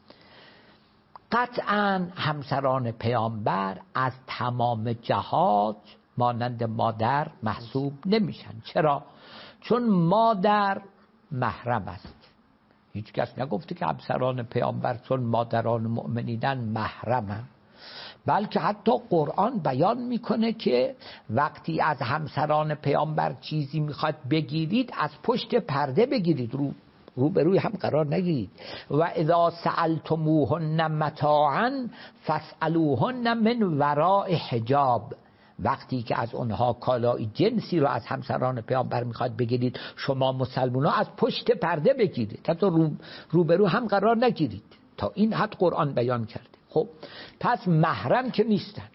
قطعا همسران پیامبر از تمام جهات مانند مادر محسوب نمیشن. چرا؟ چون مادر محرم است. هیچ کس نگفته که همسران پیامبر چون مادران مؤمنینن محرمن، بلکه حتی قرآن بیان میکنه که وقتی از همسران پیامبر چیزی میخواد بگیرید از پشت پرده بگیرید، روبروی هم قرار نگیرید. و اذا سألتموهن متاعا فاسألوهن من وراء حجاب، وقتی که از اونها کالای جنسی رو از همسران پیامبر میخواد بگیرید، شما مسلمان ها از پشت پرده بگیرید، حتی روبرو هم قرار نگیرید. تا این حد قرآن بیان کرده. خب پس محرم که نیستن.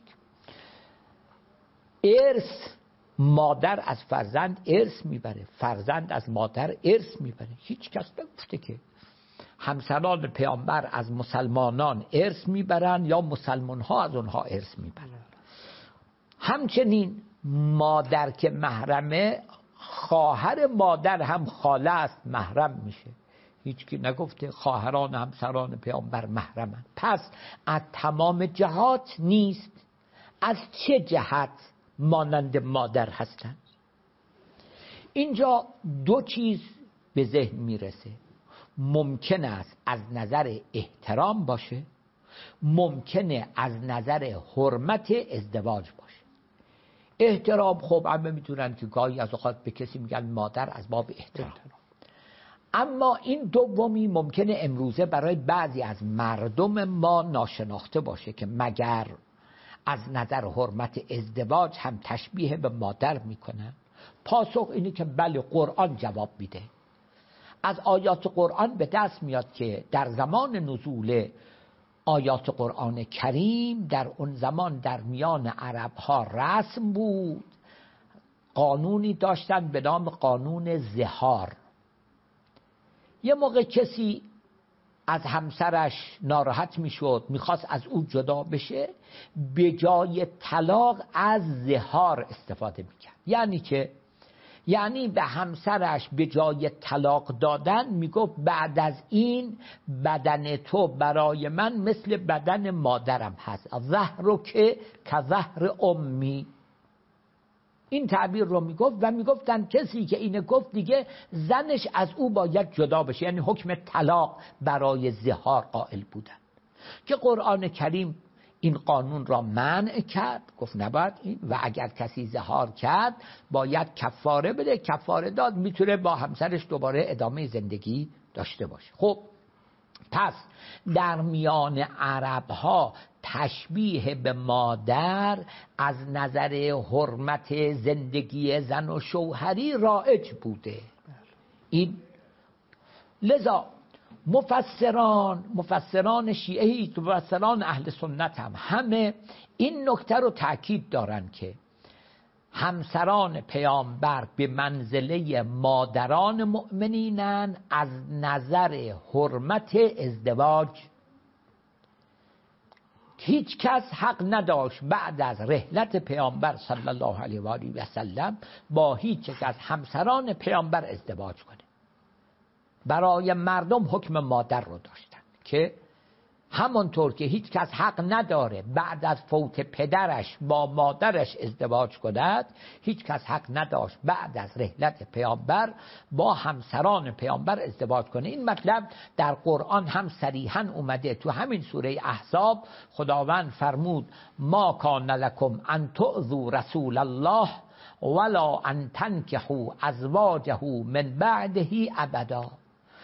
ارث، مادر از فرزند ارث میبره، فرزند از مادر ارث میبره. هیچ کس نگفته که همسران پیامبر از مسلمانان ارث میبرن یا مسلمان ها از اونها ارث میبرن. همچنین مادر که محرمه، خواهر مادر هم خاله است، محرم میشه. هیچ کی نگفته خواهران همسران پیامبر محرمن. پس از تمام جهات نیست. از چه جهت مانند مادر هستند؟ اینجا دو چیز به ذهن میرسه. ممکن است از نظر احترام باشه، ممکنه از نظر حرمت ازدواج باشه. احترام خب همه میتونن که گاهی از اوقات به کسی میگن مادر از باب احترام. اما این دومی ممکنه امروزه برای بعضی از مردم ما ناشناخته باشه که مگر از نظر حرمت ازدواج هم تشبیه به مادر میکنن؟ پاسخ اینه که بله، قرآن جواب میده. از آیات قرآن به دست میاد که در زمان نزول آیات قرآن کریم در اون زمان در میان عرب ها رسم بود، قانونی داشتن به نام قانون زهار. یه موقع کسی از همسرش ناراحت میشد، میخواست از او جدا بشه، به جای طلاق از زهار استفاده میکرد. یعنی که یعنی به همسرش به جای طلاق دادن میگفت بعد از این بدن تو برای من مثل بدن مادرم هست، ظهرک کظهر امی. این تعبیر رو میگفت و میگفتن کسی که اینو گفت دیگه زنش از او باید جدا بشه، یعنی حکم طلاق برای زهار قائل بودن. که قرآن کریم این قانون را منع کرد، گفت نباید این، و اگر کسی زهار کرد باید کفاره بده. کفاره داد میتونه با همسرش دوباره ادامه زندگی داشته باشه. خب پس در میان عرب ها تشبیه به مادر از نظر حرمت زندگی زن و شوهری رایج بوده. این لذا مفسران شیعه، مفسران اهل سنت هم همه این نکته رو تأکید دارن که همسران پیامبر به منزله مادران مؤمنینن از نظر حرمت ازدواج. هیچ کس حق نداشت بعد از رحلت پیامبر صلی الله علیه و آله و سلم با هیچ یک از همسران پیامبر ازدواج کنه. برای مردم حکم مادر رو داشتن که همانطور که هیچ کس حق نداره بعد از فوت پدرش با مادرش ازدواج کند، هیچ کس حق نداشت بعد از رحلت پیامبر با همسران پیامبر ازدواج کنه. این مطلب در قرآن هم صریحاً اومده. تو همین سوره احزاب خداوند فرمود ما کان لکم ان تؤذوا رسول الله ولا ان تنکحوا ازواجه من بعده ابدا.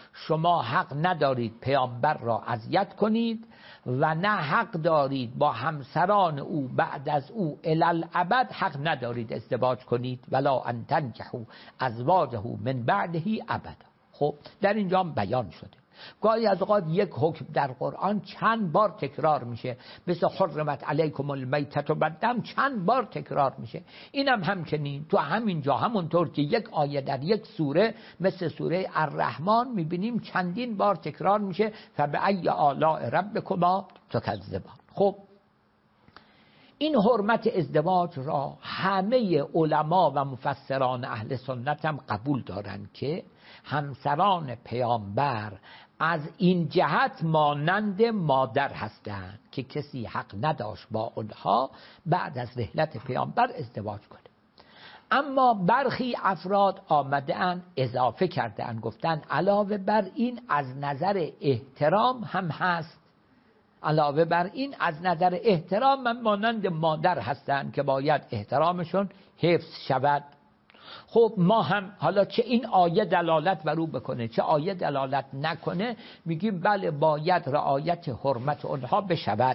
شما حق ندارید پیامبر را اذیت کنید و نه حق دارید با همسران او بعد از او الی الابد حق ندارید ازدواج کنید ولا ان تنکحوا ازواجه من بعده ابدا. خب در اینجا بیان شده گاهی از اوقات یک حکم در قرآن چند بار تکرار میشه، مثل حرمت علیکم المیتة و الدم چند بار تکرار میشه. اینم همچنین تو همینجا همونطور که یک آیه در یک سوره مثل سوره الرحمن میبینیم چندین بار تکرار میشه فبأی آلاء ربکما تکذبان. خب این حرمت ازدواج را همه علما و مفسران اهل سنت هم قبول دارند که همسران پیامبر از این جهت مانند مادر هستند که کسی حق نداشت با اونها بعد از رحلت پیامبر ازدواج کنه. اما برخی افراد آمدن اضافه کردن گفتن علاوه بر این از نظر احترام هم هست، علاوه بر این از نظر احترام هم مانند مادر هستند که باید احترامشون حفظ شود. خب ما هم حالا چه این آیه دلالت بر او بکنه چه آیه دلالت نکنه میگیم بله باید رعایت حرمت اونها بشود.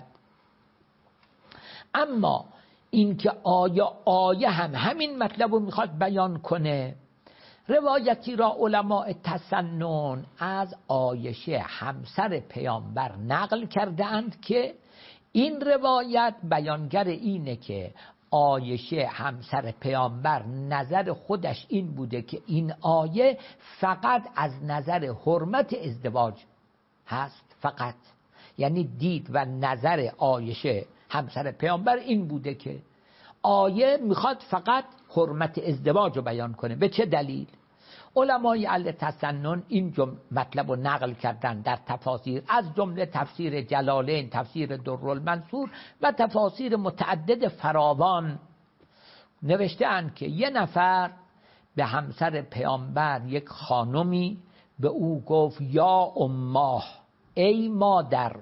اما اینکه آیه هم همین مطلب رو میخواد بیان کنه، روایتی را علماء تسنن از عایشه همسر پیامبر نقل کرده اند که این روایت بیانگر اینه که عایشه همسر پیامبر نظر خودش این بوده که این آیه فقط از نظر حرمت ازدواج هست، فقط یعنی دید و نظر عایشه همسر پیامبر این بوده که آیه میخواد فقط حرمت ازدواج رو بیان کنه. به چه دلیل؟ علمای اهل تسنن این مطلب رو نقل کردن در تفاسیر، از جمله تفسیر جلالین، تفسیر درالمنصور و تفاسیر متعدد فراوان. نوشته اند که یه نفر به همسر پیامبر، یک خانمی به او گفت یا اماه، ای مادر.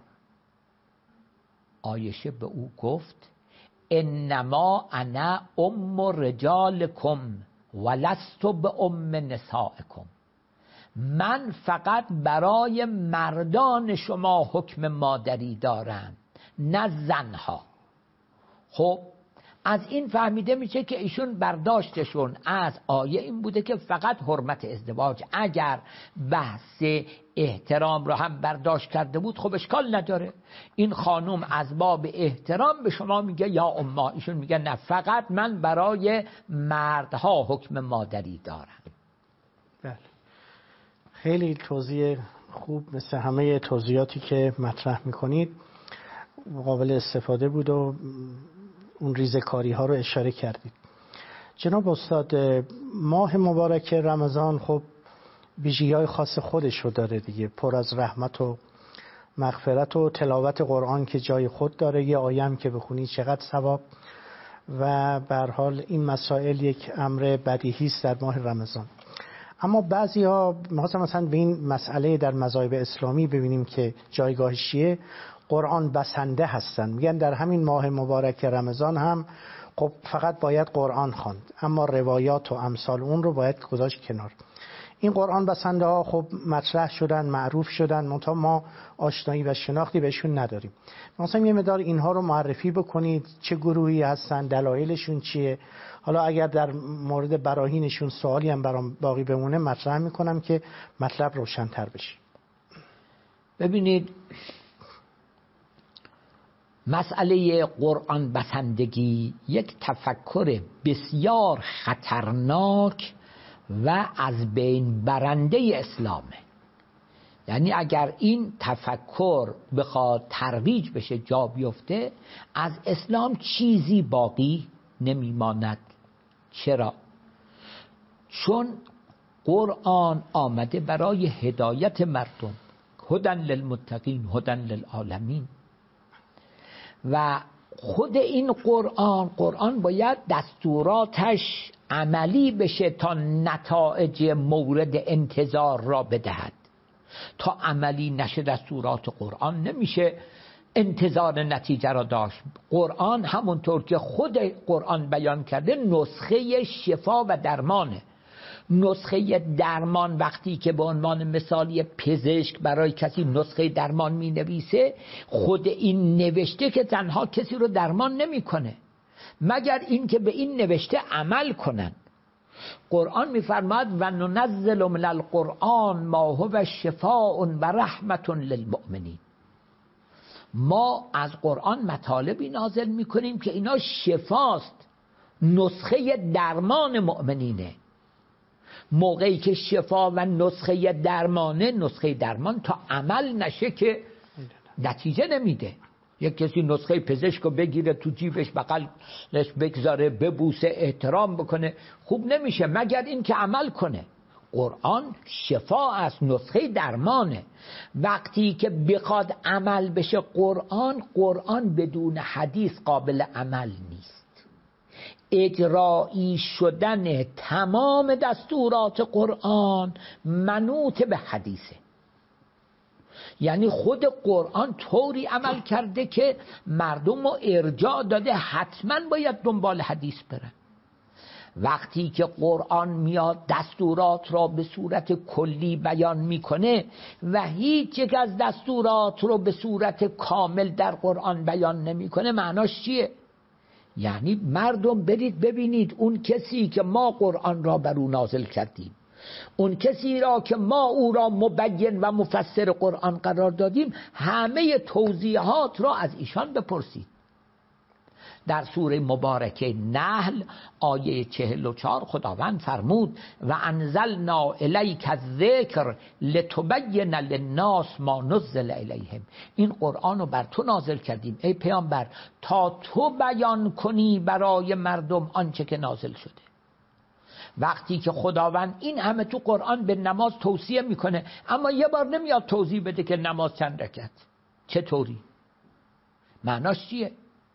عایشه به او گفت انما انا ام رجالکم ولست به ام نسائکم، من فقط برای مردان شما حکم مادری دارم نه زنها. خب از این فهمیده میشه که ایشون برداشتشون از آیه این بوده که فقط حرمت ازدواج. اگر بحث احترام رو هم برداشت کرده بود خب اشکال نداره. این خانم از باب احترام به شما میگه یا اما، ایشون میگه نه فقط من برای مردها حکم مادری دارم. بله، خیلی توضیح خوب، مثل همه توضیحاتی که مطرح میکنید قابل استفاده بود و اون ریزکاری ها رو اشاره کردید. جناب استاد، ماه مبارک رمضان خب ویژگی‌های خاص خودش رو داره دیگه، پر از رحمت و مغفرت و تلاوت قرآن که جای خود داره، یه آیه هم که بخونی چقدر ثواب، و به هر حال این مسائل یک امر بدیهی است در ماه رمضان. اما بعضی‌ها مثلا به این مسئله در مذاهب اسلامی ببینیم که جایگاهش چیه، قرآن بسنده هستن، میگن در همین ماه مبارک رمضان هم خب فقط باید قرآن خواند، اما روایات و امثال اون رو باید گذاشت کنار. این قرآن بسنده ها خب مطرح شدن، معروف شدن، منتها ما آشنایی و شناختی بهشون نداریم. مثلا یه مقدار اینها رو معرفی بکنید، چه گروهی هستن، دلایلشون چیه. حالا اگر در مورد براهینشون سوالی هم برام باقی بمونه مطرح میکنم که مطلب روشن‌تر بشه. ببینید مسئله قرآن بسندگی یک تفکر بسیار خطرناک و از بین برنده اسلامه. یعنی اگر این تفکر بخواد ترویج بشه، جا بیفته، از اسلام چیزی باقی نمیماند. چرا؟ چون قرآن آمده برای هدایت مردم، هدن للمتقین هدن للعالمین، و خود این قرآن باید دستوراتش عملی بشه تا نتایج مورد انتظار را بدهد. تا عملی نشه دستورات قرآن نمیشه انتظار نتیجه را داشت. قرآن همونطور که خود قرآن بیان کرده نسخه شفا و درمانه. نسخه درمان وقتی که به عنوان مثالی پزشک برای کسی نسخه درمان می نویسه، خود این نوشته که تنها کسی رو درمان نمی کنه مگر این که به این نوشته عمل کنن. قرآن می فرماد و ننزل من القرآن ما هو شفاء و رحمت للمؤمنین. ما از قرآن مطالبی نازل می کنیم که اینا شفاست، نسخه درمان مؤمنینه. موقعی که شفا و نسخه درمانه، نسخه درمان تا عمل نشه که نتیجه نمیده. یک کسی نسخه پزشک رو بگیره تو جیبش بغلش بگذاره ببوسه احترام بکنه خوب نمیشه مگر این که عمل کنه. قرآن شفا از نسخه درمانه. وقتی که بخواد عمل بشه قرآن بدون حدیث قابل عمل نیست. اجرایی شدن تمام دستورات قرآن منوط به حدیثه. یعنی خود قرآن طوری عمل کرده که مردم رو ارجاع داده حتما باید دنبال حدیث برن. وقتی که قرآن میاد دستورات را به صورت کلی بیان میکنه و هیچ یک از دستورات رو به صورت کامل در قرآن بیان نمیکنه، معناش چیه؟ یعنی مردم برید ببینید اون کسی که ما قرآن را بر او نازل کردیم، اون کسی را که ما او را مبین و مفسر قرآن قرار دادیم، همه توضیحات را از ایشان بپرسید. در سوره مبارکه نحل آیه 44 خداوند فرمود و انزلنا الیک الذکر لتبین للناس ما نزل الیهم. این قرآن رو بر تو نازل کردیم ای پیامبر تا تو بیان کنی برای مردم آنچه که نازل شده. وقتی که خداوند این همه تو قرآن به نماز توصیه میکنه اما یه بار نمیاد توضیح بده که نماز چند رکعت چطوری، معناش چیه؟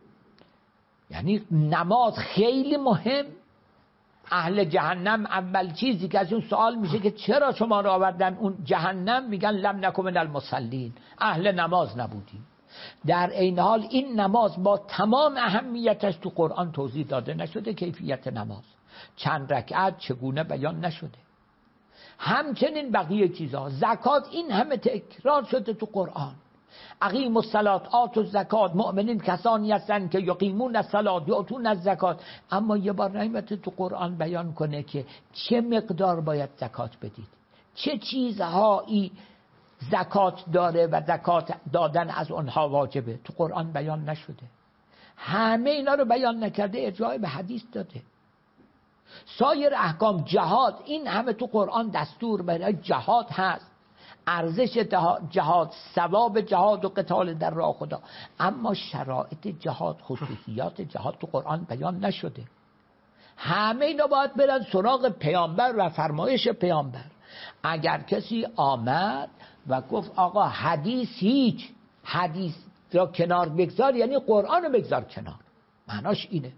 یعنی نماز خیلی مهم. اهل جهنم اول چیزی که از اون سوال میشه که چرا شما را آوردن اون جهنم، میگن لم نکن من المصلین، اهل نماز نبودیم. در این حال این نماز با تمام اهمیتش تو قرآن توضیح داده نشده. کیفیت نماز چند رکعت چگونه بیان نشده. همچنین بقیه چیزها، زکات این همه تکرار شده تو قرآن. اقیم الصلاة آتوا الزکات، مؤمنین کسانی هستند که یقیمون الصلاة یؤتون الزکات. اما یه بار نیامده تو قرآن بیان کنه که چه مقدار باید زکات بدید، چه چیزهایی زکات داره و زکات دادن از اونها واجبه. تو قرآن بیان نشده. همه اینا رو بیان نکرده، ارجاع به حدیث داده. سایر احکام، جهاد، این همه تو قرآن دستور برای جهاد هست، ارزش جهاد، ثواب جهاد و قتال در راه خدا. اما شرایط جهاد، خصوصیات جهاد تو قرآن بیان نشده. همه اینا باید برن سراغ پیامبر و فرمایش پیامبر. اگر کسی آمد و گفت آقا حدیث هیچ، حدیث را کنار بگذار، یعنی قرآن رو بگذار کنار، معناش اینه.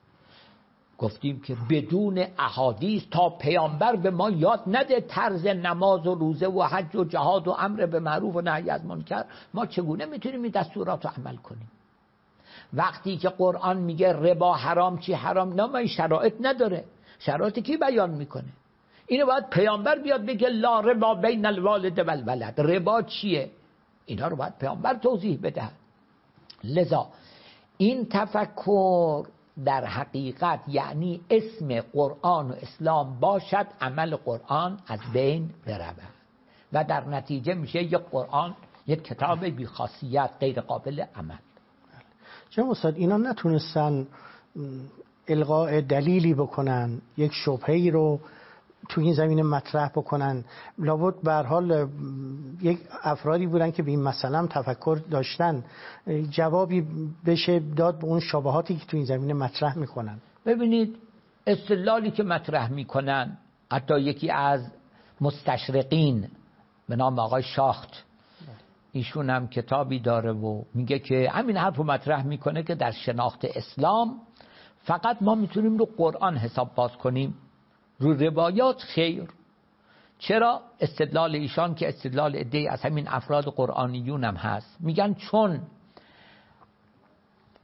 گفتیم که بدون احادیث تا پیامبر به ما یاد نده طرز نماز و روزه و حج و جهاد و امر به معروف و نهی از منکر، ما چگونه میتونیم این دستورات رو عمل کنیم؟ وقتی که قرآن میگه ربا حرام چی حرام، نه ما این شرایط نداره. شرایط کی بیان میکنه؟ اینو باید پیامبر بیاد بگه لا ربا بین الوالد و الولد. ربا چیه؟ اینا رو باید پیامبر توضیح بده. لذا این تفکر در حقیقت یعنی اسم قرآن و اسلام باشد، عمل قرآن از بین برود و در نتیجه میشه یک قرآن یک کتاب بی خاصیت، غیر قابل عمل. جناب استاد، اینا نتونستن القاء دلیلی بکنن، یک شبهه‌ای رو تو این زمینه مطرح بکنن؟ لابد به هر حال یک افرادی بودن که به این مسئله هم تفکر داشتن، جوابی بشه داد به اون شبهاتی که تو این زمینه مطرح میکنن. ببینید استدلالی که مطرح میکنن، حتی یکی از مستشرقین به نام آقای شاخت، ایشون هم کتابی داره و میگه که همین حرفو مطرح میکنه که در شناخت اسلام فقط ما میتونیم رو قرآن حساب باز کنیم، رو روایات خیر. چرا؟ استدلال ایشان که استدلال عده‌ای از همین افراد قرآنیون هم هست، میگن چون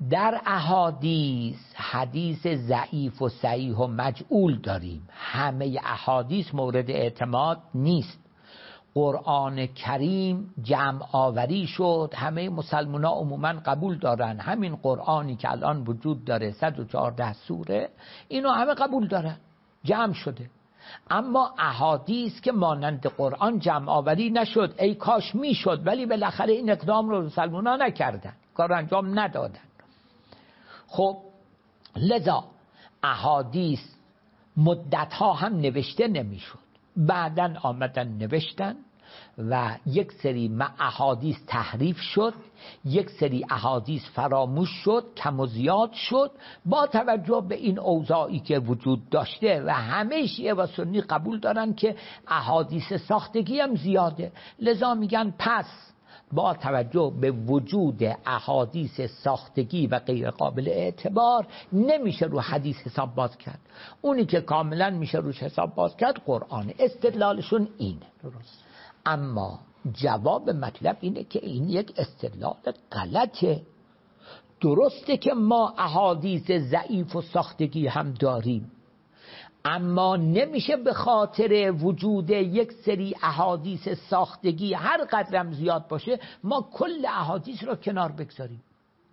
در احادیث حدیث ضعیف و صحیح و مجعول داریم. همه احادیث مورد اعتماد نیست. قرآن کریم جمع آوری شد، همه مسلمان ها عموما قبول دارن. همین قرآنی که الان وجود داره 114 سوره، اینو همه قبول دارن، جمع شده. اما احادیث که مانند قرآن جمع آوری نشد، ای کاش میشد، ولی بالاخره این اقدام رو مسلمان ها نکردن، کار انجام ندادن. خب لذا احادیث مدتها هم نوشته نمیشد، بعدن آمدن نوشتن و یک سری احادیث تحریف شد، یک سری احادیث فراموش شد، کم و زیاد شد، با توجه به این اوضاعی که وجود داشته و همه شیعه و سنی قبول دارن که احادیث ساختگی هم زیاده. لذا میگن پس با توجه به وجود احادیث ساختگی و غیر قابل اعتبار نمیشه رو حدیث حساب باز کرد. اونی که کاملا میشه روش حساب باز کرد قرآن. استدلالشون اینه. درست. اما جواب مطلب اینه که این یک استدلال غلطه. درسته که ما احادیث ضعیف و ساختگی هم داریم، اما نمیشه به خاطر وجود یک سری احادیث ساختگی هر قدرم زیاد باشه ما کل احادیث را کنار بگذاریم.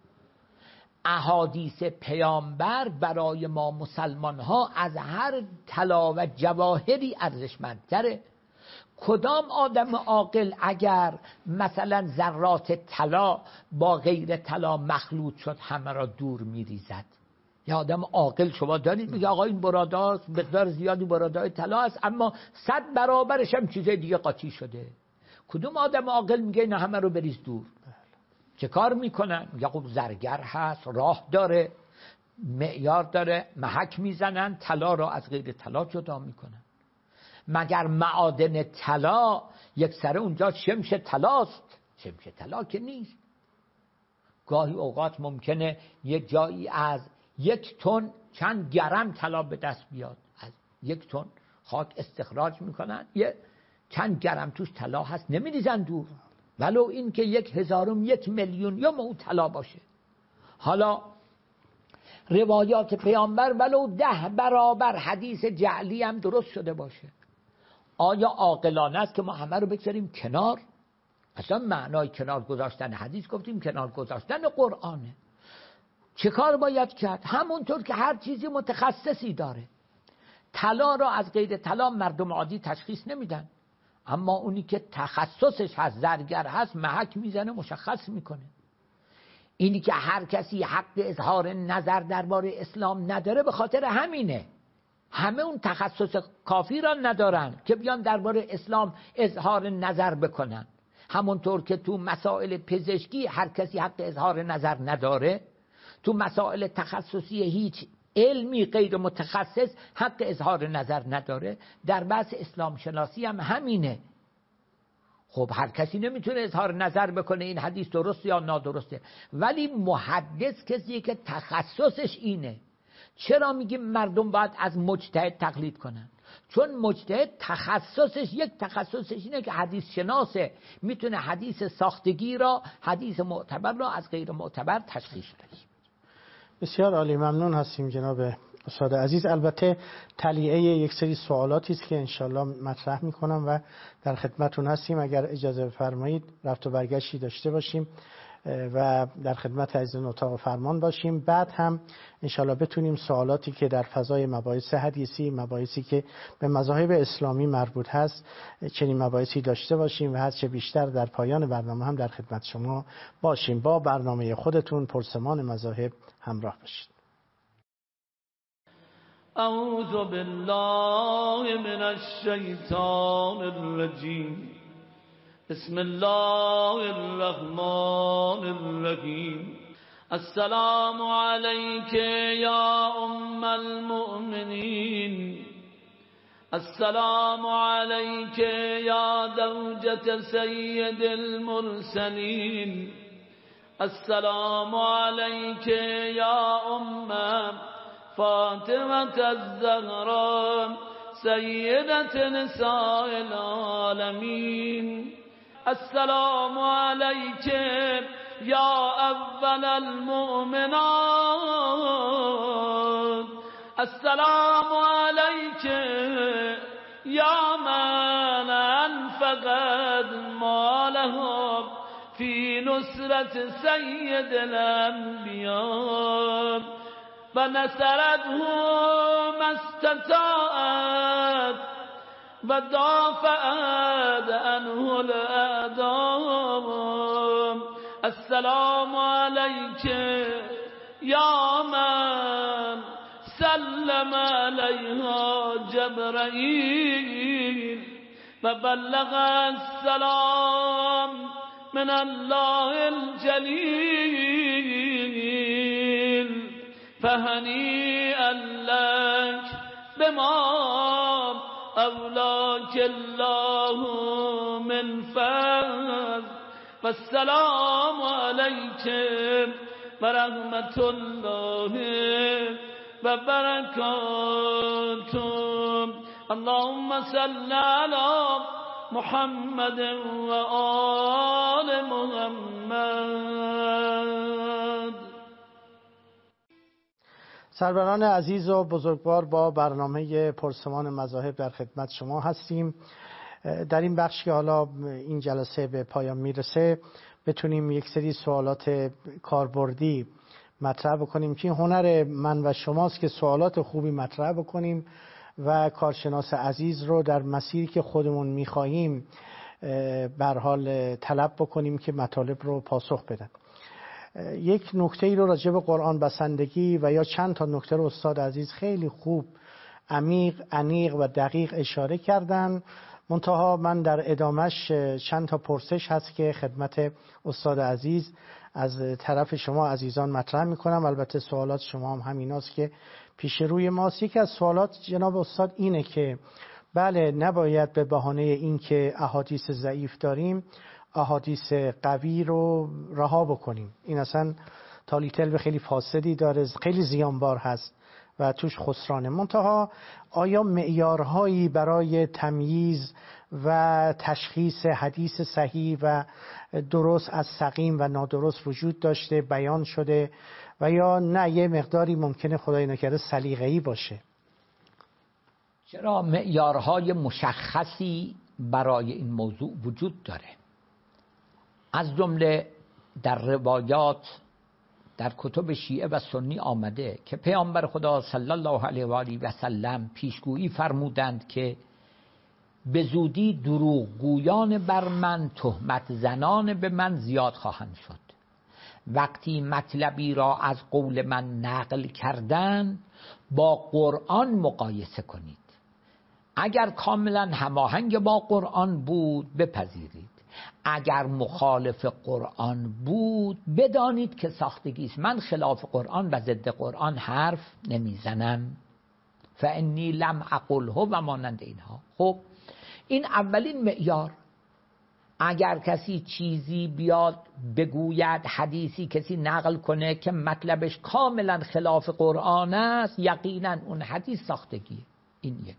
احادیث پیامبر برای ما مسلمان ها از هر طلا و جواهری ارزشمندتره. کدام آدم عاقل اگر مثلا ذرات طلا با غیر طلا مخلوط شد همه را دور میریزد؟ یا آدم عاقل شما دارید میگه آقا این براده مقدار زیادی براده طلا است اما 100 برابرش هم چیز دیگه قاطی شده. کدوم آدم عاقل میگه نه همه رو بریز دور؟ چه کار میکنن؟ میگه خب زرگر هست، راه داره، معیار داره، محک میزنن، طلا را از غیر طلا جدا میکنن. مگر معادن طلا یک سره اونجا شمش طلاست؟ شمش طلا که نیست. گاهی اوقات ممکنه یک جایی از 1 تن چند گرم طلا به دست بیاد، از 1 تن خاک استخراج میکنن، یه چند گرم توش طلا هست، نمیریزن دور، ولو این که 1,000,000 میلیون یا مو طلا باشه. حالا روایات پیامبر ولو 10 برابر حدیث جعلی هم درست شده باشه، آیا عاقلانه است که ما همه رو بگذاریم کنار؟ اصلا معنای کنار گذاشتن حدیث گفتیم کنار گذاشتن قرآنه. چه کار باید کرد؟ همونطور که هر چیزی متخصصی داره. طلا را از غیر طلا مردم عادی تشخیص نمیدن، اما اونی که تخصصش هست، زرگر هست، محک میزنه مشخص میکنه. اینی که هر کسی حق اظهار نظر درباره اسلام نداره به خاطر همینه. همه اون تخصص کافی را ندارن که بیان درباره اسلام اظهار نظر بکنن. همونطور که تو مسائل پزشکی هر کسی حق اظهار نظر نداره، تو مسائل تخصصی هیچ علمی غیر متخصص حق اظهار نظر نداره. در بحث اسلام شناسی هم همینه. خب هر کسی نمیتونه اظهار نظر بکنه این حدیث درست یا نادرسته، ولی محدث کسی که تخصصش اینه. چرا میگیم مردم باید از مجتهد تقلید کنن؟ چون مجتهد تخصصش یک تخصصش اینه که حدیث شناسه، میتونه حدیث ساختگی را، حدیث معتبر را از غیر معتبر تشخیص بده. بسیار عالی، ممنون هستیم جناب استاد عزیز. البته تلیعه یک سری سوالاتی است که انشالله مطرح میکنم و در خدمتون هستیم. اگر اجازه بفرمایید رفت و برگشتی داشته باشیم و در خدمت عزیزان اتاق فرمان باشیم. بعد هم انشالله بتونیم سوالاتی که در فضای مباحث حدیثی، مباحثی که به مذاهب اسلامی مربوط هست، چنین مباحثی داشته باشیم و هرچه بیشتر در پایان برنامه هم در خدمت شما باشیم. با برنامه خودتون پرسمان مذاهب همراه باشید. اعوذ بالله من الشیطان الرجیم. بسم الله الرحمن الرحیم. السلام علیک یا ام المؤمنین. السلام علیک یا زوجة سید المرسلین. السلام علیک یا ام فاطمة الزهراء سیدة نساء العالمین. السلام علیک یا اول المؤمنات السلام علیک یا من انفقت ماله فی نصرت سید الانبیاء و نصرته ما استطاعت و دافعت عنه الاعداء السلام علیک یا من سلم علیها جبرائیل و بلغ السلام من الله الجلیل فهنیئا لک بما اولاک الله من فضل و السلام علیک و رحمت الله و برکاته اللهم صل علی محمد و آل محمد. سروران عزیز و بزرگوار، با برنامه پرسمان مذاهب در خدمت شما هستیم. در این بخش که حالا این جلسه به پایان میرسه بتونیم یک سری سوالات کاربردی مطرح بکنیم که هنر من و شماست که سوالات خوبی مطرح بکنیم و کارشناس عزیز رو در مسیری که خودمون میخواهیم به هر حال طلب بکنیم که مطالب رو پاسخ بدن. یک نکته ای رو راجع به قرآن بسندگی و یا چند تا نکته رو استاد عزیز خیلی خوب عمیق، انیق و دقیق اشاره کردن. منتها من در ادامش چند تا پرسش هست که خدمت استاد عزیز از طرف شما عزیزان مطرح میکنم. البته سوالات شما هم همیناست که پیش روی ماست. یکی از سوالات جناب استاد اینه که بله، نباید به بهانه این که احادیث ضعیف داریم احادیث قوی رو رها بکنیم. این اصلا تالیتل به خیلی فاسدی داره، خیلی زیانبار هست و توش خسرانه. منتها آیا معیارهایی برای تمییز و تشخیص حدیث صحیح و درست از سقیم و نادرست وجود داشته، بیان شده، و یا نه یه مقداری ممکنه خدای نکرده سلیقه‌ای باشه؟ چرا معیارهای مشخصی برای این موضوع وجود داره. از جمله در روایات در کتب شیعه و سنی آمده که پیامبر خدا صلی الله علیه و آله و سلم پیشگویی فرمودند که به زودی دروغگویان بر من، تهمت زنان به من زیاد خواهند شد. وقتی مطلبی را از قول من نقل کردن با قرآن مقایسه کنید. اگر کاملا هماهنگ با قرآن بود بپذیرید، اگر مخالف قرآن بود بدانید که ساختگی است. من خلاف قرآن و ضد قرآن حرف نمیزنم. فانی لم اقله و مانند اینها. خب این اولین معیار. اگر کسی چیزی بیاد بگوید، حدیثی کسی نقل کنه که مطلبش کاملا خلاف قرآن است، یقینا اون حدیث ساختگیه. این یک.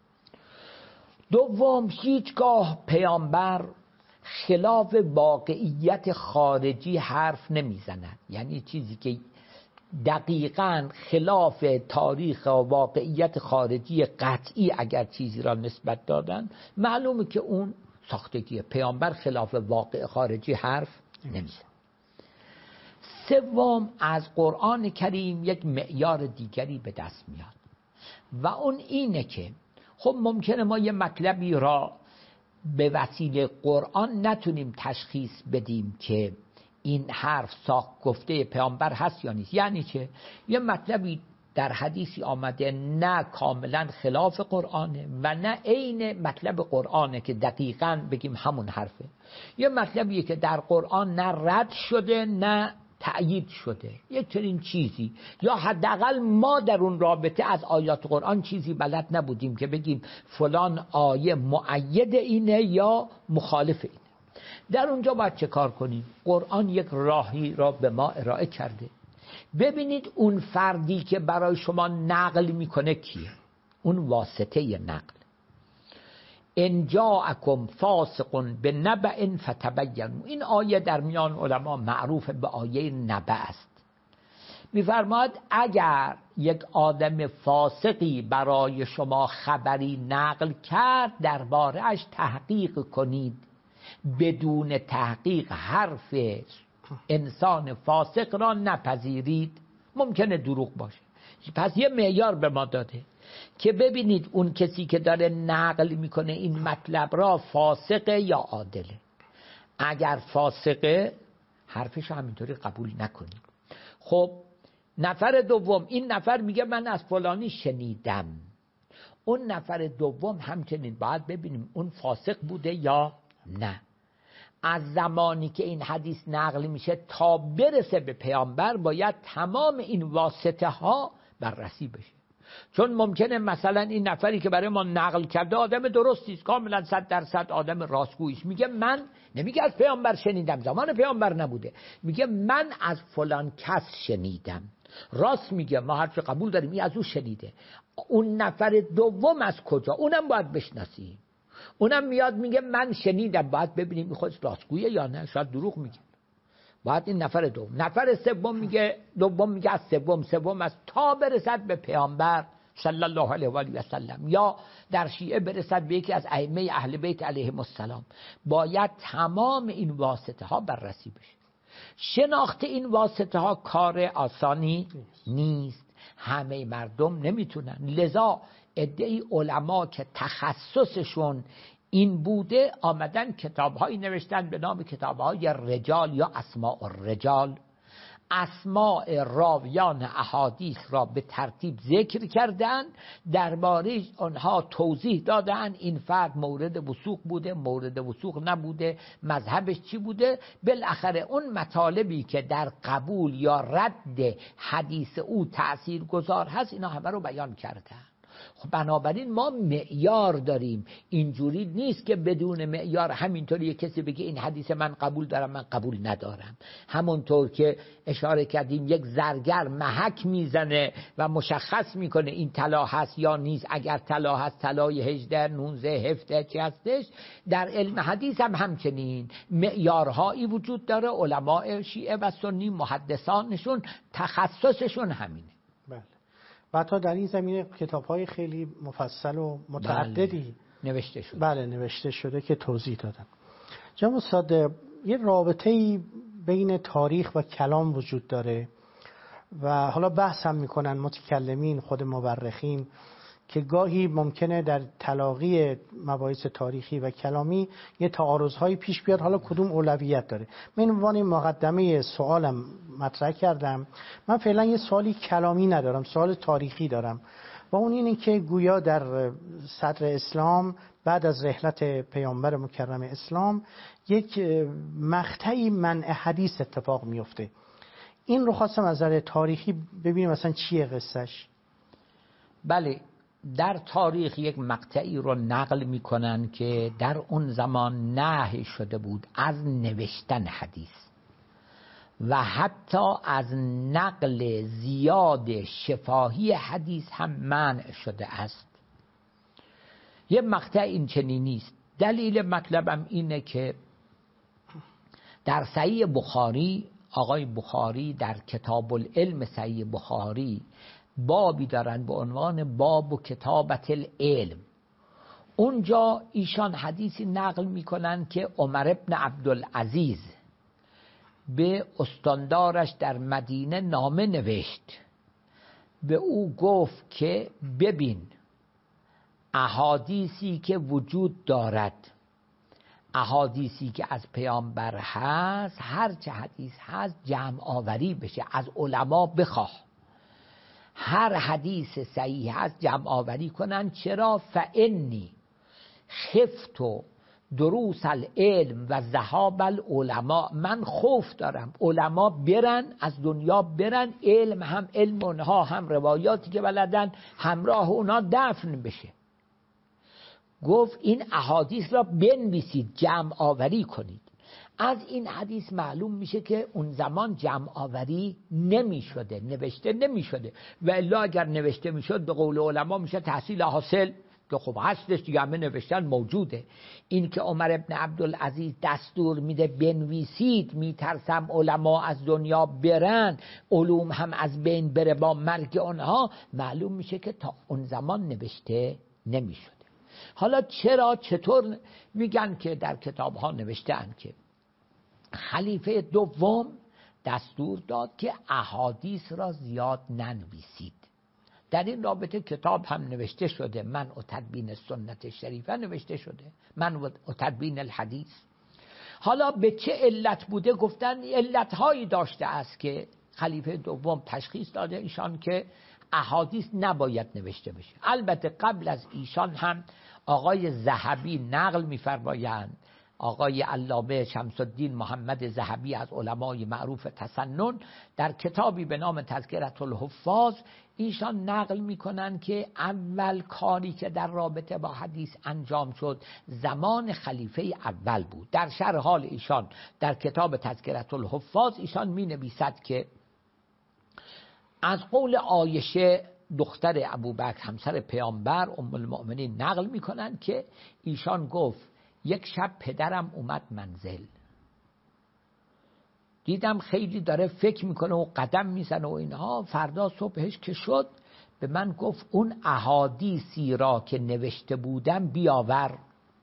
دوم، هیچگاه پیامبر خلاف واقعیت خارجی حرف نمیزند. یعنی چیزی که دقیقاً خلاف تاریخ و واقعیت خارجی قطعی اگر چیزی را نسبت دادن، معلومه که اون ساختگیه. پیامبر خلاف واقع خارجی حرف نمیزند. سوم، از قرآن کریم یک معیار دیگری به دست میاد و اون اینه که خب ممکنه ما یه مطلبی را به وسیله قرآن نتونیم تشخیص بدیم که این حرف گفته پیامبر هست یا نیست. یعنی چه؟ یه مطلبی در حدیثی آمده نه کاملا خلاف قرآنه و نه عین مطلب قرآنه که دقیقاً بگیم همون حرفه. یه مطلبیه که در قرآن نه رد شده نه تأیید شده، یک چنین چیزی، یا حداقل ما در اون رابطه از آیات قرآن چیزی بلد نبودیم که بگیم فلان آیه مؤید اینه یا مخالف اینه. در اونجا باید چه کار کنیم؟ قرآن یک راهی را به ما ارائه کرده. ببینید اون فردی که برای شما نقل میکنه کیه؟ اون واسطه نقل. ان جاءکم فاسق بنبأ فتبینوا. این آیه در میان علما معروف به آیه نبأ است. می‌فرماید اگر یک آدم فاسقی برای شما خبری نقل کرد درباره‌اش تحقیق کنید. بدون تحقیق حرف انسان فاسق را نپذیرید. ممکنه دروغ باشه. پس یه معیار به ما داده که ببینید اون کسی که داره نقل میکنه این مطلب را فاسقه یا عادله. اگر فاسقه حرفش همینطوری قبول نکنید. خب نفر دوم، این نفر میگه من از فلانی شنیدم. اون نفر دوم همچنین باید ببینیم اون فاسق بوده یا نه. از زمانی که این حدیث نقل میشه تا برسه به پیامبر باید تمام این واسطه ها بررسی بشه. چون ممکنه مثلا این نفری که برای ما نقل کرده آدم درستی است، کاملا 100% آدم راستگویی است، میگه من، نمیگه از پیامبر شنیدم، زمان پیامبر نبوده، میگه من از فلان کس شنیدم. راست میگه، ما حرف قبول داریم، این از او شنیده. اون نفر دوم از کجا؟ اونم باید بشناسیم. اونم میاد میگه من شنیدم، باید ببینیم این خودش راستگویه یا نه، شاید دروغ میگه. باید این نفر دوم. نفر سوم میگه، دوم میگه از سوم از تا برسد به پیامبر صلی الله علیه و آله و سلم، یا در شیعه برسد به یکی از ائمه اهل بیت علیهم السلام. باید تمام این واسطه ها بررسی بشه. شناخت این واسطه ها کار آسانی نیست. همه مردم نمیتونن. لذا عده‌ای علما که تخصصشون این بوده آمدن کتاب‌هایی نوشتن به نام کتاب‌های رجال یا اسماء الرجال. اسماء راویان احادیث را به ترتیب ذکر کردن، درباره آنها توضیح دادن این فرد مورد وثوق بوده، مورد وثوق نبوده، مذهبش چی بوده. بالاخره اون مطالبی که در قبول یا رد حدیث او تأثیرگذار هست اینا همه رو بیان کردن. خب بنابراین ما معیار داریم. اینجوری نیست که بدون معیار همینطوری یک کسی بگه این حدیث من قبول دارم من قبول ندارم. همونطور که اشاره کردیم یک زرگر محک میزنه و مشخص میکنه این طلا هست یا نیست. اگر طلا هست طلای 18 19 17 چی هستش. در علم حدیث هم همچنین معیارهایی وجود داره. علماء شیعه و سنی محدثانشون تخصصشون همینه. و حتی در این زمینه کتاب‌های خیلی مفصل و متعددی نوشته شده. نوشته شده که توضیح دادن. جناب استاد، یه رابطه‌ای بین تاریخ و کلام وجود داره و حالا بحث هم میکنن متکلمین، خود مورخین، که گاهی ممکنه در تلاقی مباحث تاریخی و کلامی یه تعارض‌هایی پیش بیاد. حالا کدوم اولویت داره؟ من عنوان مقدمه سوالم مطرح کردم. من فعلا یه سوالی کلامی ندارم، سوال تاریخی دارم و اون اینه که گویا در صدر اسلام بعد از رحلت پیامبر مکرم اسلام یک مقطعی منع حدیث اتفاق میفته. این رو خواستم از نظر تاریخی ببینیم مثلا چیه قصهش. بله، در تاریخ یک مقطعی رو نقل میکنن که در اون زمان نهی شده بود از نوشتن حدیث و حتی از نقل زیاد شفاهی حدیث هم منع شده است. یه مقطع این چنینی است. دلیل مطلبم اینه که در صحیح بخاری، آقای بخاری در کتاب العلم صحیح بخاری بابی دارن به عنوان باب و کتابت العلم. اونجا ایشان حدیثی نقل میکنن که عمر ابن عبدالعزیز به استاندارش در مدینه نامه نوشت، به او گفت که ببین احادیثی که وجود دارد، احادیثی که از پیامبر هست، هر چه حدیث هست جمع آوری بشه، از علما بخواه هر حدیث صحیح هست جمع آوری کنن. چرا؟ فانی خفت دروس العلم و ذهاب العلماء، من خوف دارم علما برن، از دنیا برن، علم هم علم اونها هم روایاتی که بلدن همراه اونا دفن بشه. گفت این احادیث را بنویسید، جمع آوری کنید. از این حدیث معلوم میشه که اون زمان جمع آوری نمی شده، نوشته نمی شده، و الا اگر نوشته میشد به قول علما میشه تحصیل حاصل که خب هستش دیگه، همه نوشتن موجوده. این که عمر ابن عبدالعزیز دستور میده بنویسید میترسم علما از دنیا برن، علوم هم از بین بره با مرگ آنها، معلوم میشه که تا اون زمان نوشته نمیشده. حالا چطور میگن که در کتاب ها نوشتن که خلیفه دوم دستور داد که احادیث را زیاد ننویسید. در این رابطه کتاب هم نوشته شده، من و تدوین سنت شریفه نوشته شده، من و تدوین الحدیث. حالا به چه علت بوده؟ گفتن علتهایی داشته است که خلیفه دوم تشخیص داده ایشان که احادیث نباید نوشته بشه. البته قبل از ایشان هم آقای ذهبی نقل می‌فرمایند، آقای علامه شمس الدین محمد ذهبی از علمای معروف تسنن در کتابی به نام تذکرة الحفاظ ایشان نقل میکنن که اول کاری که در رابطه با حدیث انجام شد زمان خلیفه اول بود. در شرح حال ایشان در کتاب تذکرة الحفاظ ایشان می نویسد که از قول عایشه دختر ابوبکر همسر پیامبر ام المؤمنین نقل میکنن که ایشان گفت یک شب پدرم اومد منزل، دیدم خیلی داره فکر میکنه و قدم میزنه و اینها. فردا صبحش که شد به من گفت اون احادیثی را که نوشته بودم بیاور.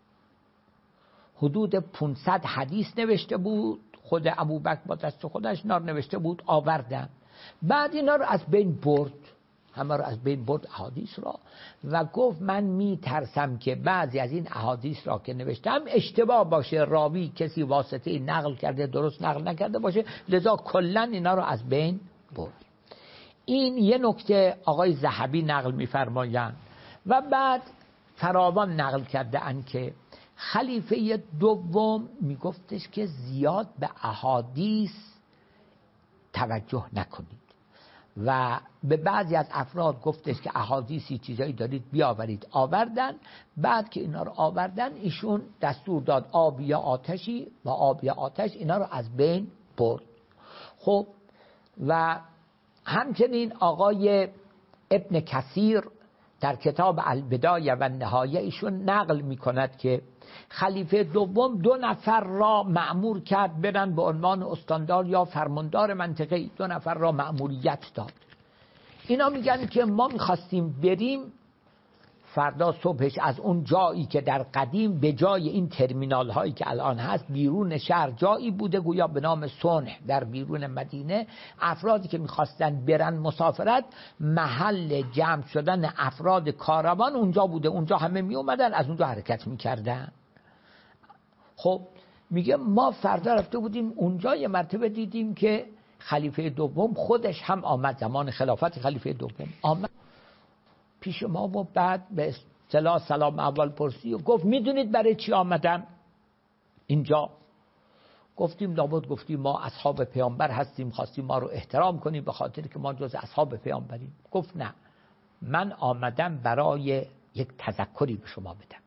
حدود 500 حدیث نوشته بود، خود ابوبکر با دست خودش اینا رو نوشته بود، آوردم. بعد اینا رو از بین برد، همه رو از بین برد احادیث را، و گفت من میترسم که بعضی از این احادیث را که نوشتم اشتباه باشه، راوی کسی واسطه نقل کرده درست نقل نکرده باشه، لذا کلا اینا رو از بین برد. این یه نکته آقای ذهبی نقل میفرمایند. و بعد فراوان نقل کرده ان که خلیفه دوم میگفتش که زیاد به احادیث توجه نکنید و به بعضی از افراد گفتش که احادیثی چیزایی دارید بیاورید، آوردن. بعد که اینا رو آوردن ایشون دستور داد آب یا آتشی، با آب یا آتش اینا رو از بین برد. خب و همچنین آقای ابن کثیر در کتاب البدایه و النهایه ایشون نقل می کند که خلیفه دوم 2 نفر را مأمور کرد برن به عنوان استاندار یا فرماندار منطقه، 2 نفر را مأموریت داد. اینا میگن که ما میخواستیم بریم فردا صبحش از اون جایی که در قدیم به جای این ترمینال هایی که الان هست بیرون شهر جایی بوده گویا به نام صنح در بیرون مدینه، افرادی که میخواستن برن مسافرت، محل جمع شدن افراد کاروان اونجا بوده، اونجا همه می اومدن از اونجا حرکت میکردن. خب میگه ما فردا رفته بودیم اونجا، یه مرتبه دیدیم که خلیفه دوم خودش هم آمد، زمان خلافت خلیفه دوم آمد پیش ما و بعد به اصطلاح سلام اول پرسی و گفت میدونید برای چی آمدم اینجا؟ گفتیم لابد، گفتیم ما اصحاب پیامبر هستیم، خواستیم ما رو احترام کنیم به خاطر که ما جز اصحاب پیامبریم. گفت نه، من آمدم برای یک تذکری به شما بدم.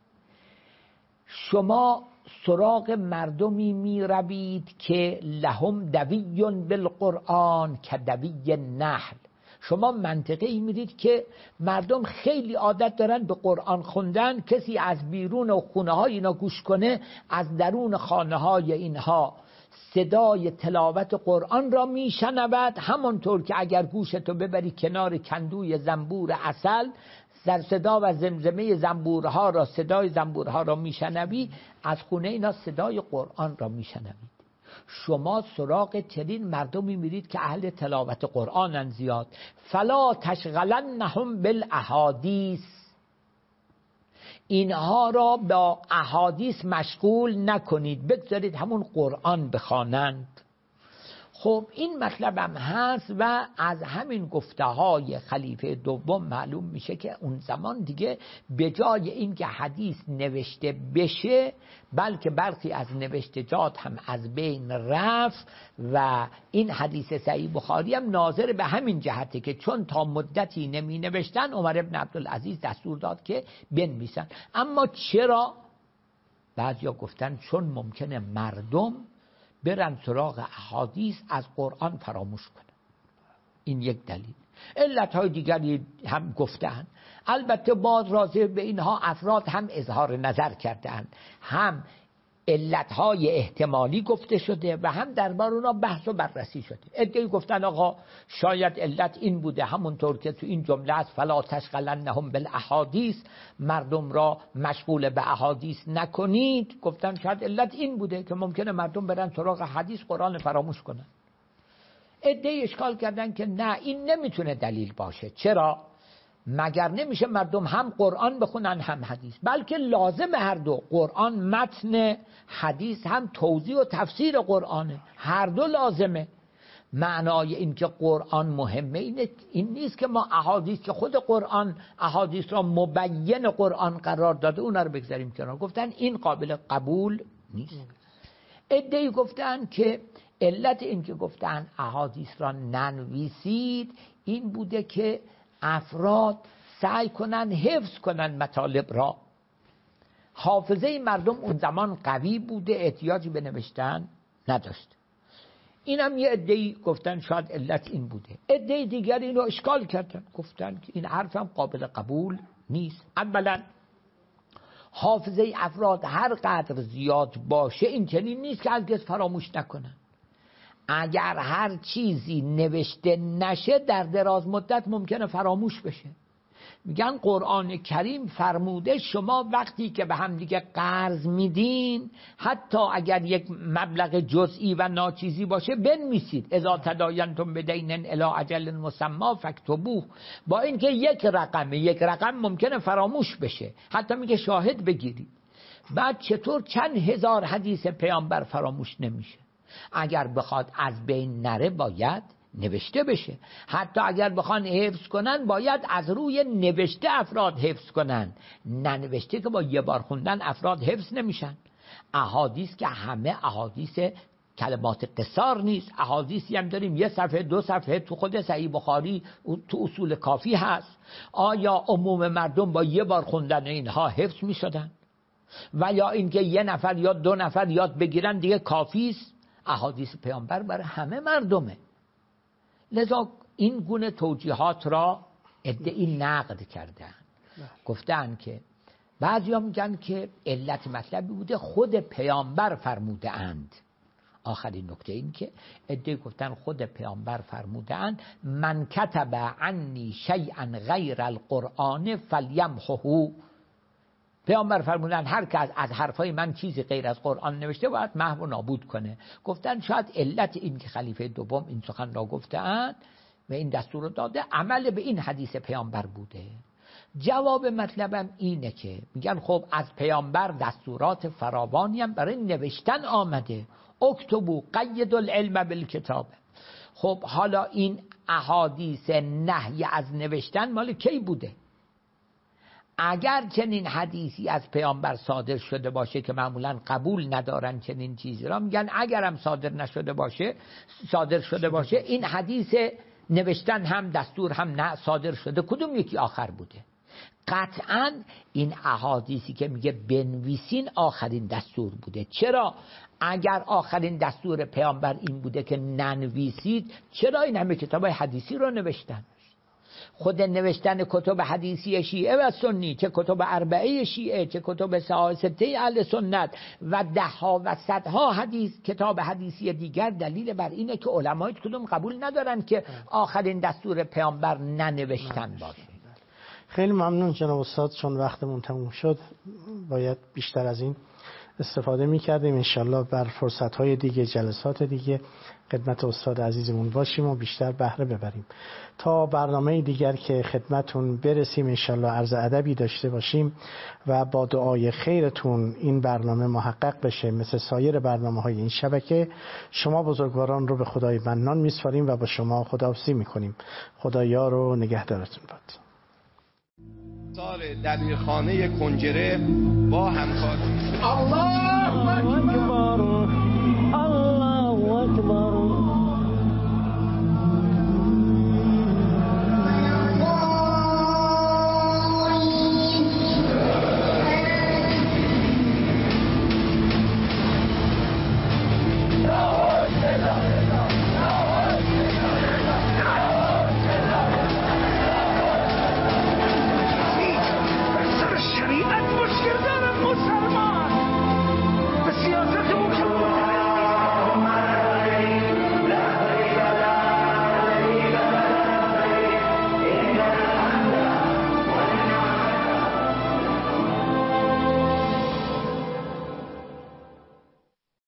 شما سراغ مردمی می روید که لهم دوی بالقرآن که دوی نحل. شما منطقه ای میدید که مردم خیلی عادت دارن به قرآن خوندن، کسی از بیرون و خونه های اینا گوش کنه، از درون خانه های اینها صدای تلاوت قرآن را میشنود، همانطور که اگر گوشتو ببری کنار کندوی زنبور عسل، در صدا و زمزمه زنبورها را، صدای زنبورها را میشنوی، از خونه اینا صدای قرآن را میشنوید. شما سراغ چنین مردمی میرید که اهل تلاوت قرآنن زیاد. فلا تشغلنهم بالاحادیث، اینها را با احادیث مشغول نکنید، بگذارید همون قرآن بخوانند. خب این مطلب هم هست و از همین گفته های خلیفه دوم معلوم میشه که اون زمان دیگه به جای این که حدیث نوشته بشه، بلکه برخی از نوشتجات هم از بین رفت و این حدیث صحیح بخاری هم ناظر به همین جهته که چون تا مدتی نمی نوشتن عمر ابن عبدالعزیز دستور داد که بنویسن. اما چرا؟ بعضیا گفتن چون ممکنه مردم برن سراغ احادیث از قرآن فراموش کنن، این یک دلیل. علتهای دیگری هم گفتن. البته باز راجع به اینها افراد هم اظهار نظر کردن، هم علتهای احتمالی گفته شده و هم درباره اونا بحث و بررسی شده. عده‌ای گفتن آقا شاید علت این بوده، همونطور که تو این جمله است فلا تشغلنهم بالاحادیث، مردم را مشغول به احادیث نکنید. گفتن شاید علت این بوده که ممکنه مردم برن سراغ حدیث، قرآن فراموش کنن. عده‌ای اشکال کردن که نه، این نمیتونه دلیل باشه. چرا؟ مگر نمیشه مردم هم قرآن بخونن هم حدیث؟ بلکه لازم هر دو، قرآن متن، حدیث هم توضیح و تفسیر قرآنه، هر دو لازمه. معنای این که قرآن مهمه این نیست که ما احادیث که خود قرآن احادیث را مبین قرآن قرار داده اونا رو بگذاریم کنار. گفتن این قابل قبول نیست. عده‌ای گفتن که علت این که گفتن احادیث را ننویسید این بوده که افراد سعی کنن حفظ کنن مطالب را. حافظه مردم اون زمان قوی بوده، احتیاجی به نوشتن نداشت. اینم یه عده‌ای گفتن شاید علت این بوده. عده دیگری اینو اشکال کردن، گفتن که این حرفم قابل قبول نیست. اولا حافظه افراد هر قدر زیاد باشه این چنین نیست که هرگز فراموش نکنن. اگر هر چیزی نوشته نشه در دراز مدت ممکنه فراموش بشه. میگن قرآن کریم فرموده شما وقتی که به هم دیگه قرض میدین، حتی اگر یک مبلغ جزئی و ناچیزی باشه بنویسید، اذا تداینتم بدین الی اجل مسمی فاکتبوه. با اینکه یک رقم ممکنه فراموش بشه، حتی میگه شاهد بگیرید. بعد چطور چند هزار حدیث پیامبر فراموش نمیشه؟ اگر بخواد از بین نره باید نوشته بشه. حتی اگر بخوان حفظ کنن باید از روی نوشته افراد حفظ کنن، ننوشته که با یه بار خوندن افراد حفظ نمیشن. احادیث که همه احادیث کلمات قصار نیست، احادیثی هم داریم یه صفحه دو صفحه تو خود صحیح بخاری تو اصول کافی هست. آیا عموم مردم با یه بار خوندن اینها حفظ میشدن؟ و یا اینکه یه نفر یا دو نفر یاد بگیرن دیگه کافی است؟ احادیث پیامبر برای همه مردمه. لذا این گونه توجیهات را عده‌ای نقد کردن. گفتن که بعضیا میگن که علت مطلبی بوده خود پیامبر فرموده اند. آخرین نکته این که عده‌ای گفتن خود پیامبر فرموده اند من کتب عنی شیئا غیر القرآن فلیمحه. پیامبر فرمودن هر کس از حرفای من چیزی غیر از قرآن نوشته باید محو و نابود کنه. گفتن شاید علت این که خلیفه دوم این سخن را گفتند و این دستور داده عمل به این حدیث پیامبر بوده. جواب مطلبم اینه که میگن خب از پیامبر دستورات فراوانی هم برای نوشتن آمده، اکتبو قید العلم بالکتاب. خب حالا این احادیث نهی از نوشتن مال کی بوده؟ اگر چنین حدیثی از پیامبر صادر شده باشه که معمولا قبول ندارن چنین چیزی را، میگن اگرم صادر شده باشه این حدیث نوشتن هم دستور هم نه صادر شده، کدوم یکی آخر بوده؟ قطعا این احادیثی که میگه بنویسین آخرین دستور بوده. چرا؟ اگر آخرین دستور پیامبر این بوده که ننویسید، چرا این همه کتاب حدیثی رو نوشتن؟ خود نوشتن کتب حدیثی شیعه و سنی، چه کتب اربعه شیعه، چه کتب سته اهل سنت و دهها و صدها کتاب حدیثی دیگر دلیل بر اینه که علمای کدوم قبول ندارن که آخرین دستور پیامبر ننوشتن باشه. خیلی ممنون جناب استاد، چون وقتمون تموم شد باید بیشتر از این استفاده می‌کردیم. انشالله بر فرصت‌های دیگه، جلسات دیگه خدمت استاد عزیزمون باشیم و بیشتر بهره ببریم. تا برنامه دیگر که خدمتون برسیم انشالله عرض ادبی داشته باشیم و با دعای خیرتون این برنامه محقق بشه مثل سایر برنامه‌های این شبکه. شما بزرگواران رو به خدای منان می‌سپاریم و با شما خداحافظی می‌کنیم. خدا یار و نگهدارتون باد. سال در میخانه کنجره با همکاری الله اکبر الله اکبر